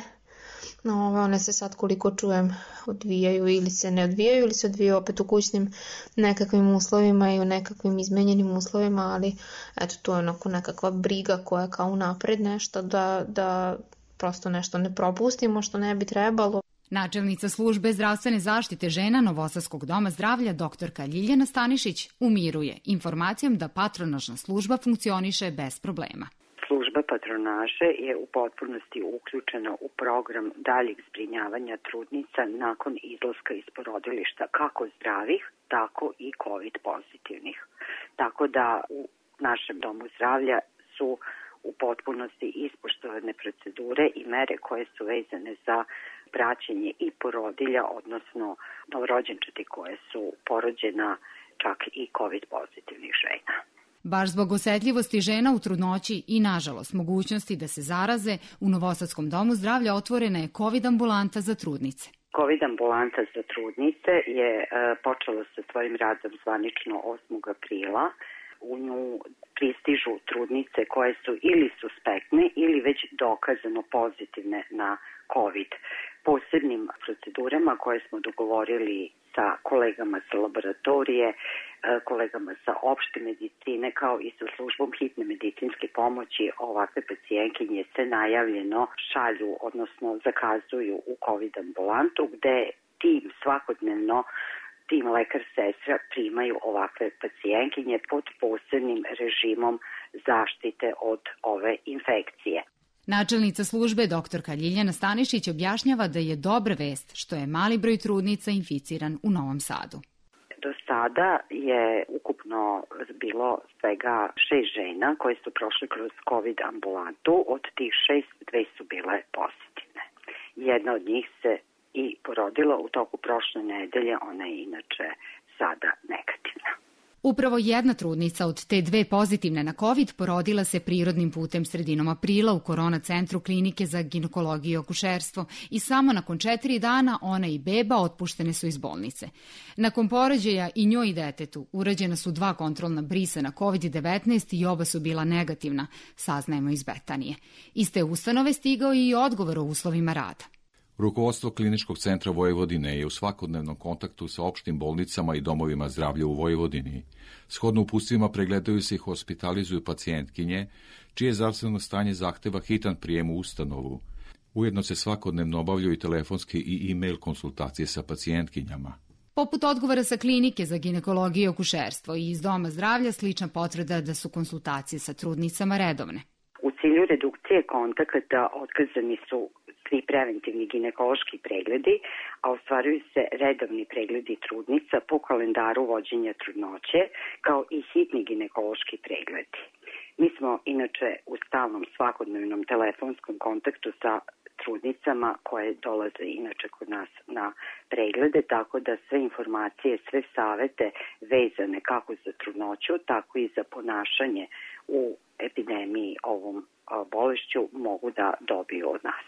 No, one se sad, koliko čujem, odvijaju ili se ne odvijaju ili se odvijaju opet u kućnim nekakvim uslovima i u nekakvim izmenjenim uslovima, ali eto, to je onako nekakva briga koja je kao unapred nešto da, da prosto nešto ne propustimo što ne bi trebalo. Načelnica službe zdravstvene zaštite žena Novosadskog doma zdravlja doktorka Ljiljana Stanišić umiruje informacijom da patronažna služba funkcioniše bez problema. Služba patronaže je u potpunosti uključena u program daljeg zbrinjavanja trudnica nakon izlaska iz porodilišta, kako zdravih, tako i COVID pozitivnih. Tako da u našem domu zdravlja su u potpunosti ispoštovane procedure i mere koje su vezane za praćenje i porodilja, odnosno novorođenčadi koje su porođena, čak i COVID pozitivnih žena. Baš zbog osetljivosti žena u trudnoći i, nažalost, mogućnosti da se zaraze, u Novosadskom domu zdravlja otvorena je COVID ambulanta za trudnice. COVID ambulanta za trudnice je e, počela sa svojim radom zvanično osmog aprila. U nju pristižu trudnice koje su ili suspektne ili već dokazano pozitivne na COVID. Posebnim procedurama koje smo dogovorili sa kolegama sa laboratorije, kolegama sa opšte medicine, kao i sa službom hitne medicinske pomoći, ovakve pacijentkinje se najavljeno šalju, odnosno zakazuju u COVID ambulantu, gde tim svakodnevno tim lekar sestra primaju ovakve pacijentkinje pod posebnim režimom zaštite od ove infekcije. Načelnica službe doktorka Ljiljana Stanišić objašnjava da je dobra vest što je mali broj trudnica inficiran u Novom Sadu. Do sada je ukupno bilo svega šest žena koje su prošle kroz COVID ambulantu. Od tih šest, dve su bile pozitivne. Jedna od njih se i porodila u toku prošle nedelje, ona je inače sada negativna. Upravo jedna trudnica od te dve pozitivne na COVID porodila se prirodnim putem sredinom aprila u Korona centru Klinike za ginekologiju i akušerstvo i samo nakon četiri dana ona i beba otpuštene su iz bolnice. Nakon porođaja i njoj i detetu urađena su dva kontrolna brisa na COVID devetnaest i oba su bila negativna, saznajemo iz Betanije. Iz te ustanove stigao i odgovor o uslovima rada. Rukovodstvo Kliničkog centra Vojvodine je u svakodnevnom kontaktu sa opštim bolnicama i domovima zdravlja u Vojvodini. Shodno uputstvima pregledaju se i hospitalizuju pacijentkinje, čije zdravstveno stanje zahteva hitan prijem u ustanovu. Ujedno se svakodnevno obavljaju telefonske i e-mail konsultacije sa pacijentkinjama. Poput odgovora sa Klinike za ginekologiju i akušerstvo i iz Doma zdravlja slična potvrda da su konsultacije sa trudnicama redovne. U cilju redukcije kontakata otkazani su svi preventivni ginekološki pregledi, a ostvaruju se redovni pregledi trudnica po kalendaru vođenja trudnoće, kao i hitni ginekološki pregledi. Mi smo inače u stalnom svakodnevnom telefonskom kontaktu sa trudnicama koje dolaze inače kod nas na preglede, tako da sve informacije, sve savete vezane kako za trudnoću, tako i za ponašanje u epidemiji ovom bolešću mogu da dobiju od nas.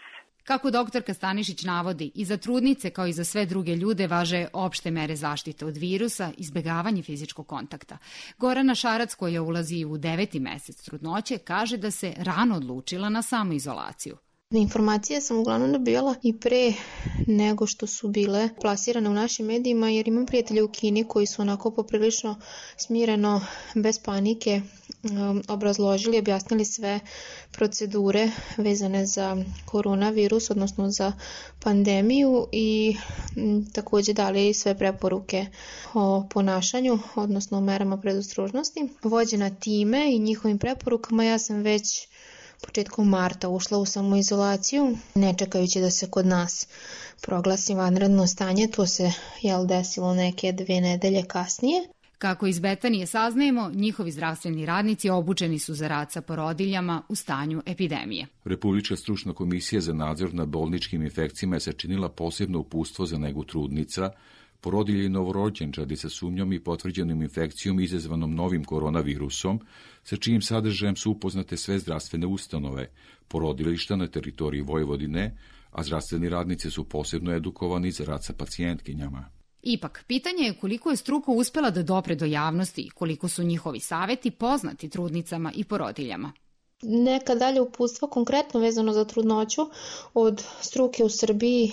Kako doktorka Stanišić navodi, i za trudnice kao i za sve druge ljude važe opšte mere zaštite od virusa, izbegavanje fizičkog kontakta. Gorana Šarac, koja ulazi u deveti mesec trudnoće, kaže da se rano odlučila na samoizolaciju. Informacije sam uglavnom dobijala i pre nego što su bile plasirane u našim medijima, jer imam prijatelje u Kini koji su onako poprilično smireno, bez panike, obrazložili, objasnili sve procedure vezane za koronavirus, odnosno za pandemiju, i takođe dali sve preporuke o ponašanju, odnosno o merama predostrožnosti. Vođena time i njihovim preporukama, ja sam već početkom marta ušla u samoizolaciju, ne čekajući da se kod nas proglasi vanredno stanje. To se jel desilo neke dve nedelje kasnije. Kako iz Betanije saznajemo, njihovi zdravstveni radnici obučeni su za rad sa porodiljama u stanju epidemije. Republička stručna komisija za nadzor nad bolničkim infekcijama je sačinila posebno uputstvo za negu trudnica, porodilje i novorođenčadi sa sumnjom i potvrđenom infekcijom izazvanom novim koronavirusom, sa čijim sadržajem su upoznate sve zdravstvene ustanove, porodilišta na teritoriji Vojvodine, a zdravstveni radnici su posebno edukovani za rad sa pacijentkinjama. Ipak, pitanje je koliko je struka uspela da dopre do javnosti i koliko su njihovi saveti poznati trudnicama i porodiljama. Neka dalje uputstva konkretno vezano za trudnoću od struke u Srbiji,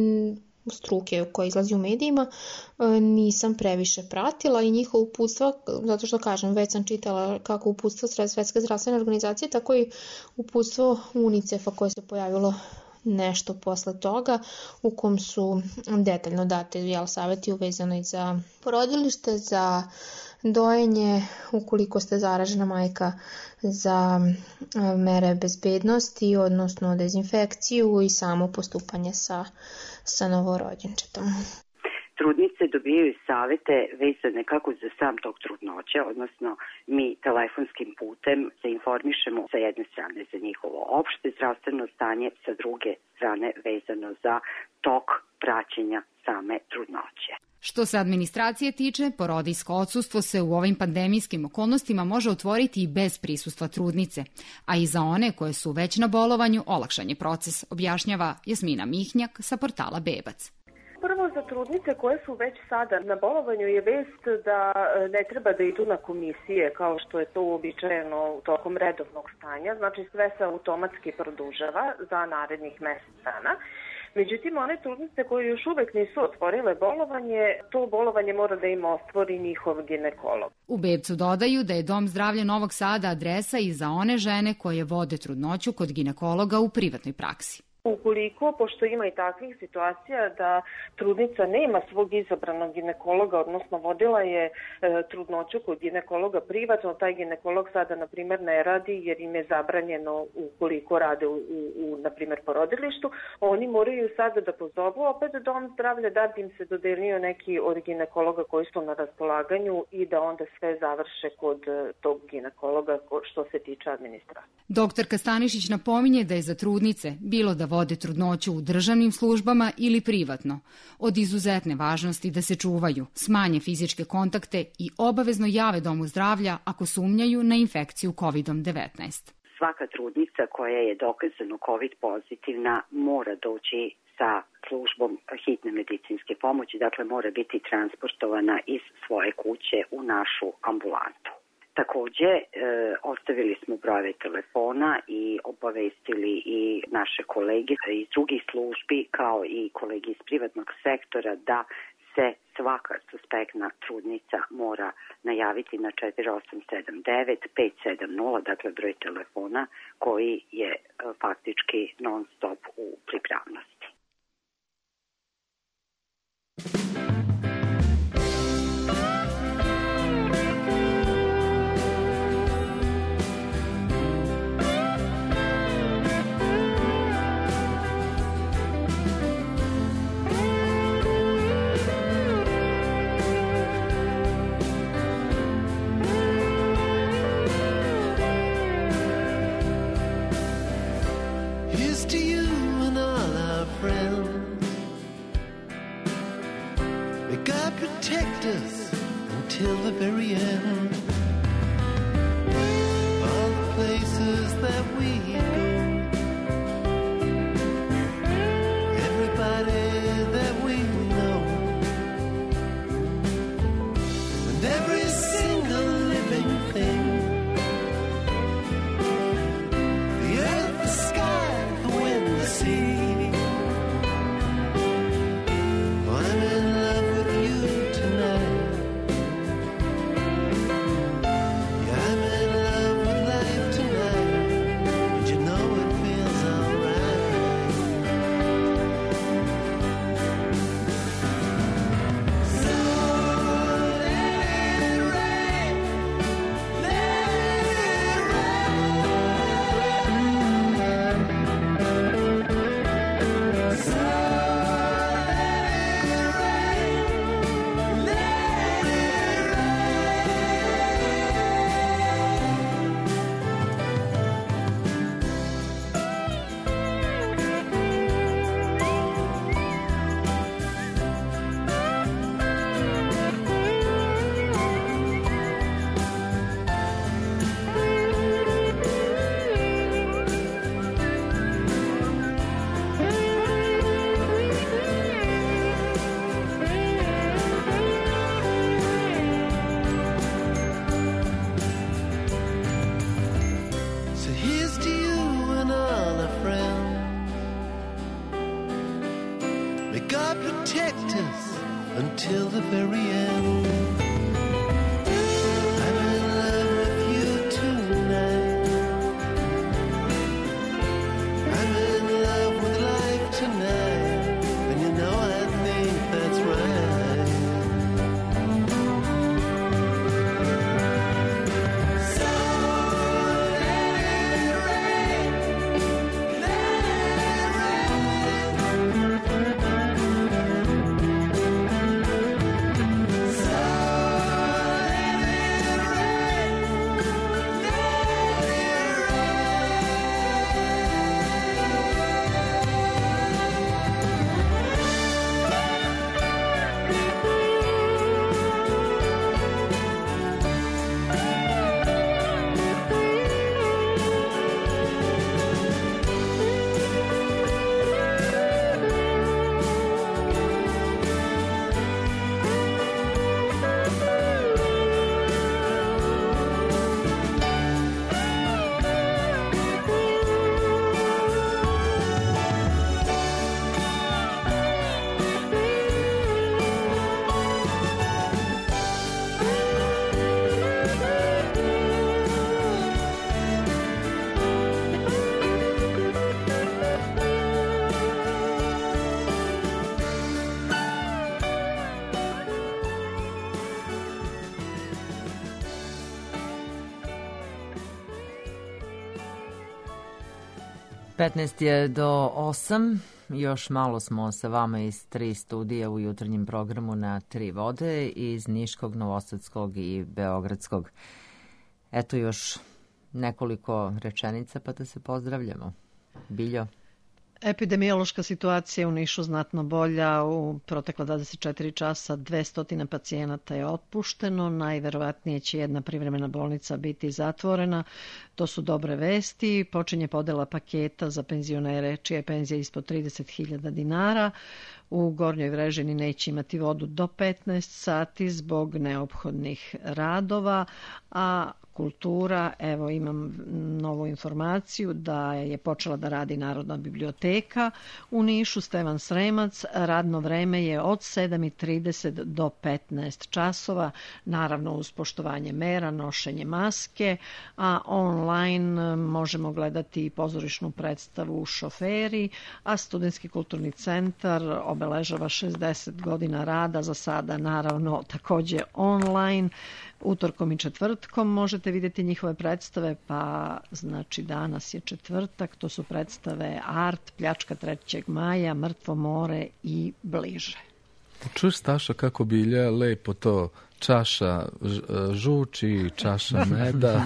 struke koja izlazi u medijima, nisam previše pratila, i njihova uputstva, zato što kažem, već sam čitala kako uputstvo Svetske zdravstvene organizacije, tako i uputstvo UNICEF-a koje se pojavilo nešto posle toga, u kom su detaljno date jel, savjeti uvezani za porodilište, za dojenje, ukoliko ste zaražena majka, za mere bezbednosti, odnosno dezinfekciju i samo postupanje sa, sa novorođenčetom. Trudnice dobijaju savete vezane kako za sam tok trudnoće, odnosno mi telefonskim putem se informišemo sa jedne strane za njihovo opšte zdravstveno stanje, sa druge strane vezano za tok praćenja same trudnoće. Što se administracije tiče, porodijsko odsustvo se u ovim pandemijskim okolnostima može otvoriti i bez prisustva trudnice, a i za one koje su već na bolovanju olakšan je proces, objašnjava Jasmina Mihnjak sa portala Bebac. Prvo, za trudnice koje su već sada na bolovanju je vest da ne treba da idu na komisije kao što je to uobičajeno tokom redovnog stanja, znači sve se automatski produžava za narednih mesec dana. Međutim, one trudnice koje još uvek nisu otvorile bolovanje, to bolovanje mora da im otvori njihov ginekolog. U Bebcu dodaju da je Dom zdravlja Novog Sada adresa i za one žene koje vode trudnoću kod ginekologa u privatnoj praksi. Ukoliko, pošto ima i takvih situacija da trudnica nema svog izabranog ginekologa, odnosno vodila je e, trudnoću kod ginekologa privatno, taj ginekolog sada, na primjer, ne radi jer im je zabranjeno ukoliko rade u, u, u na primjer, porodilištu, oni moraju sada da pozovu opet Dom zdravlja da bi im se dodelio neki od ginekologa koji su na raspolaganju i da onda sve završe kod tog ginekologa što se tiče administracije. Doktorka Stanišić napominje da je za trudnice, bilo da vode trudnoću u državnim službama ili privatno, od izuzetne važnosti da se čuvaju, smanje fizičke kontakte i obavezno jave Domu zdravlja ako sumnjaju na infekciju kovidom devetnaest. Svaka trudnica koja je dokazano covid pozitivna mora doći sa službom hitne medicinske pomoći, dakle mora biti transportovana iz svoje kuće u našu ambulantu. Takođe, e, ostavili smo brojeve telefona i obavestili i naše kolege iz drugih službi kao i kolege iz privatnog sektora da se svaka suspektna trudnica mora najaviti na četiri osam sedam devet pet sedam nula, dakle broj telefona koji je e, faktički non stop u pripravnosti. Till the very end, all the places that we go, May God protect us until the very end. I'm in love with you tonight. I'm in love with life tonight. And you know I think that's right. So let it rain, let it rain. So let it rain, let petnaest je do osam, još malo smo sa vama iz tri studija u jutarnjem programu na Tri vode, iz Niškog, Novosadskog i Beogradskog. Eto još nekoliko rečenica pa da se pozdravljamo. Biljo? Epidemiološka situacija u Nišu znatno bolja. U protekla dvadeset četiri časa dvesta pacijenata je otpušteno. Najverovatnije će jedna privremena bolnica biti zatvorena. To su dobre vesti. Počinje podela paketa za penzionere čija je penzija ispod trideset hiljada dinara. U Gornjoj Vrežini neće imati vodu do petnaest sati zbog neophodnih radova, a kultura, evo imam novu informaciju da je počela da radi Narodna biblioteka u Nišu, Stevan Sremac. Radno vreme je od sedam i trideset do petnaest časova, naravno uz poštovanje mera, nošenje maske, a online možemo gledati i pozorišnu predstavu Šoferi, a Studentski kulturni centar obeležava šezdeset godina rada, za sada naravno takođe online. Utorkom i četvrtkom možete vidjeti njihove predstave, pa znači danas je četvrtak, to su predstave Art, Pljačka trećeg maja, Mrtvo more i Bliže. Čuješ, Staša, kako Bilja lepo to čaša žuči, čaša meda.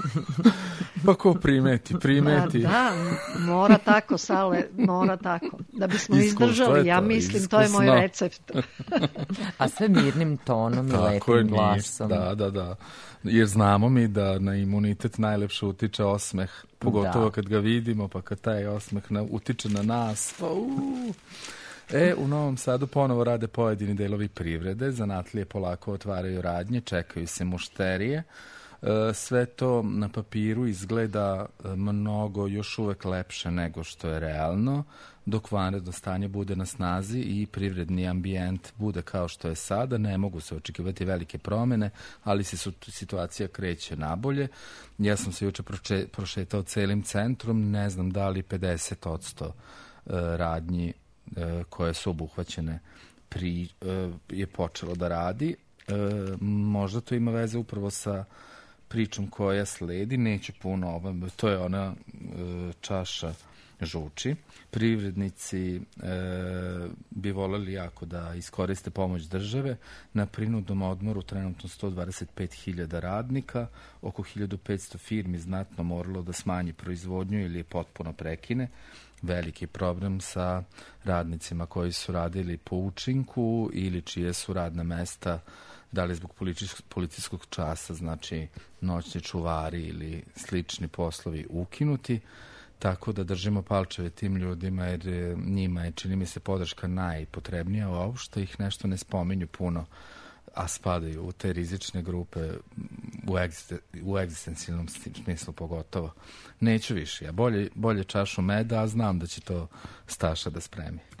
Pa ko primeti, primeti. Da, da, mora tako, Sale, mora tako. Da bismo iskustvo izdržali, ja mislim, iskusno. To je moj recept. A sve mirnim tonom i lepim glasom. Da, da, da. Jer znamo mi da na imunitet najlepše utiče osmeh, pogotovo da. Kad ga vidimo, pa kad taj osmeh na, utiče na nas. Pa, uh. E, u Novom Sadu ponovo rade pojedini delovi privrede, zanatlije polako otvaraju radnje, čekaju se mušterije. E, sve to na papiru izgleda mnogo još uvek lepše nego što je realno, dok vanredno stanje bude na snazi i privredni ambijent bude kao što je sada. Ne mogu se očekivati velike promene, ali se situacija kreće nabolje. Ja sam se juče proče, prošetao celim centrom, ne znam da li pedeset odsto radnji koje su obuhvaćene pri, je počelo da radi. Možda to ima veze upravo sa pričom koja sledi, neću puno ovo, to je ona čaša žuči. Privrednici e, bi voljeli jako da iskoriste pomoć države. Na prinudnom odmoru trenutno sto dvadeset pet hiljada radnika, oko hiljadu petsto firmi znatno moralo da smanji proizvodnju ili je potpuno prekine. Veliki problem sa radnicima koji su radili po učinku ili čije su radna mesta, da li zbog policijskog časa, znači noćni čuvari ili slični poslovi, ukinuti. Tako da držimo palčeve tim ljudima, jer njima je, čini mi se, podrška najpotrebnija, a uopšte ih nešto ne spominju puno, a spadaju u te rizične grupe u, egzisten, u egzistencijalnom smislu pogotovo. Neću više, ja bolje, bolje čašu meda, a znam da će to Staša da spremi.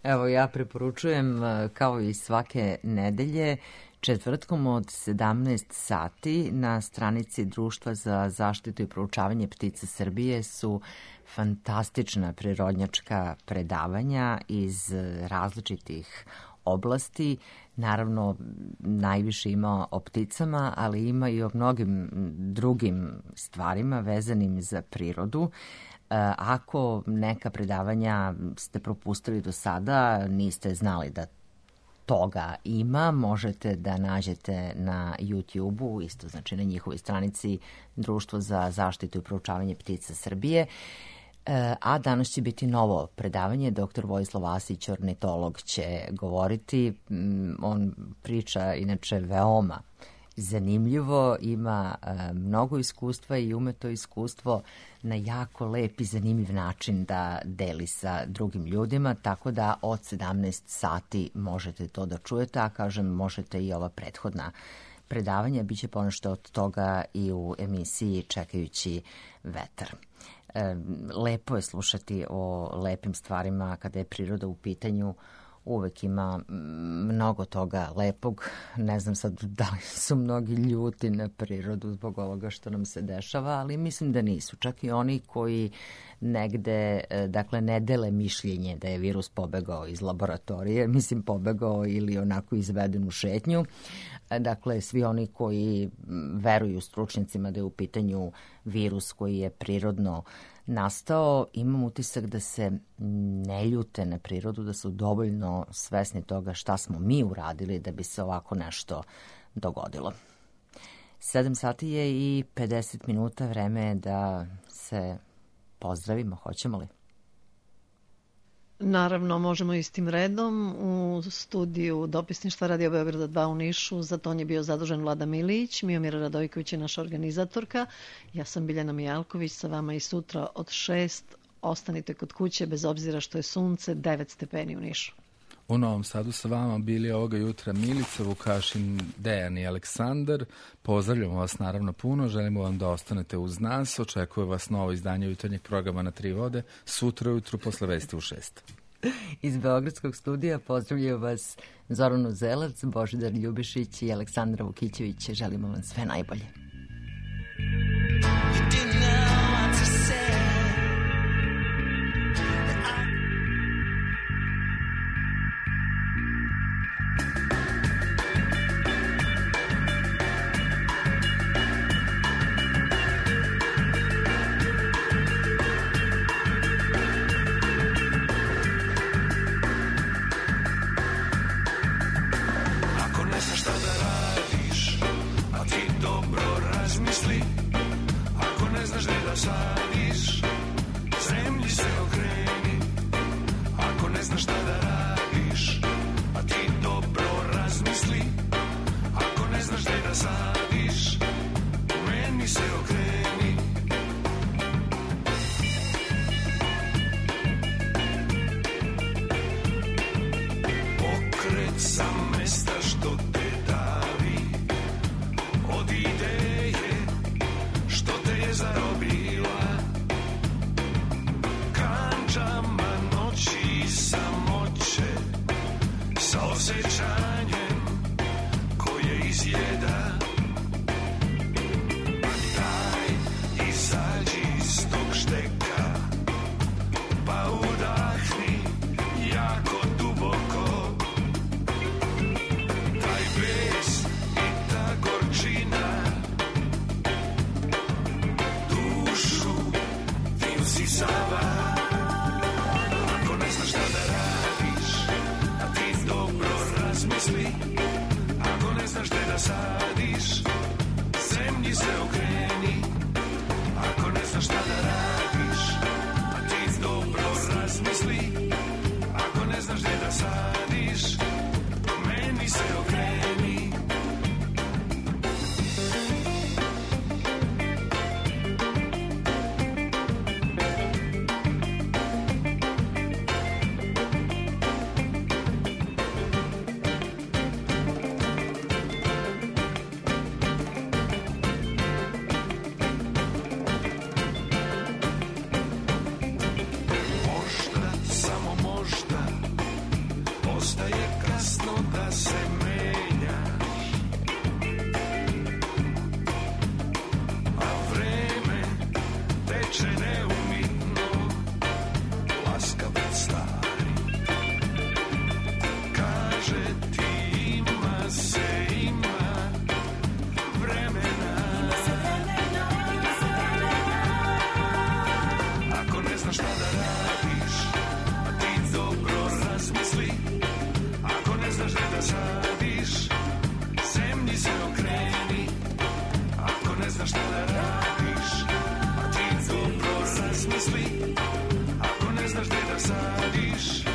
Evo, ja preporučujem, kao i svake nedelje, četvrtkom od sedamnaest sati na stranici Društva za zaštitu i proučavanje ptica Srbije su fantastična prirodnjačka predavanja iz različitih oblasti. Naravno, najviše ima o pticama, ali ima i o mnogim drugim stvarima vezanim za prirodu. Ako neka predavanja ste propustili do sada, niste znali da toga ima, možete da nađete na YouTube-u, isto znači na njihovoj stranici Društvo za zaštitu i proučavanje ptica Srbije. A danas će biti novo predavanje. Doktor Vojislav Vasić, ornitolog, će govoriti. On priča inače veoma zanimljivo, ima mnogo iskustva i ume to iskustvo na jako lep i zanimljiv način da deli sa drugim ljudima, tako da od sedamnaest sati možete to da čujete, a kažem, možete i ova prethodna predavanja, bit će ponešto od toga i u emisiji Čekajući vetar. Lepo je slušati o lepim stvarima kada je priroda u pitanju. Uvek ima mnogo toga lepog. Ne znam sad da li su mnogi ljuti na prirodu zbog ovoga što nam se dešava, ali mislim da nisu. Čak i oni koji negde, dakle, ne dele mišljenje da je virus pobegao iz laboratorije, mislim pobegao ili onako izveden u šetnju. Dakle, svi oni koji veruju stručnjacima da je u pitanju virus koji je prirodno nastao, imam utisak da se ne ljute na prirodu, da su dovoljno svesni toga šta smo mi uradili da bi se ovako nešto dogodilo. Sedam sati je i pedeset minuta, vreme je da se pozdravimo, hoćemo li? Naravno, možemo istim redom. U studiju dopisništva Radio Beograda dva u Nišu za to je bio zadužen Vlada Milić, Miomira Radojković je naša organizatorka, ja sam Biljana Mijalković, sa vama i sutra od šest. Ostanite kod kuće bez obzira što je sunce, devet stepeni u Nišu. U Novom Sadu sa vama bili ovoga jutra Milica, Vukašin, Dejan i Aleksandar. Pozdravljamo vas naravno puno, želimo vam da ostanete uz nas. Očekuje vas novo izdanje jutarnjeg programa na Tri vode, sutra ujutru posle vesti u šest. Iz Beogradskog studija pozdravljaju vas Zoran Uzelac, Božidar Ljubišić i Aleksandra Vukićević. Želimo vam sve najbolje. Dobro laskav stari. Kaže ti ima se, ima vremena. Ako ne znaš šta da radiš, a ti dobro razmisli. Ako ne znaš gde da sadiš, zemlji se okreni. Ako ne znaš šta da radiš, a ti dobro razmisli. Ako ne znaš gde da sadiš,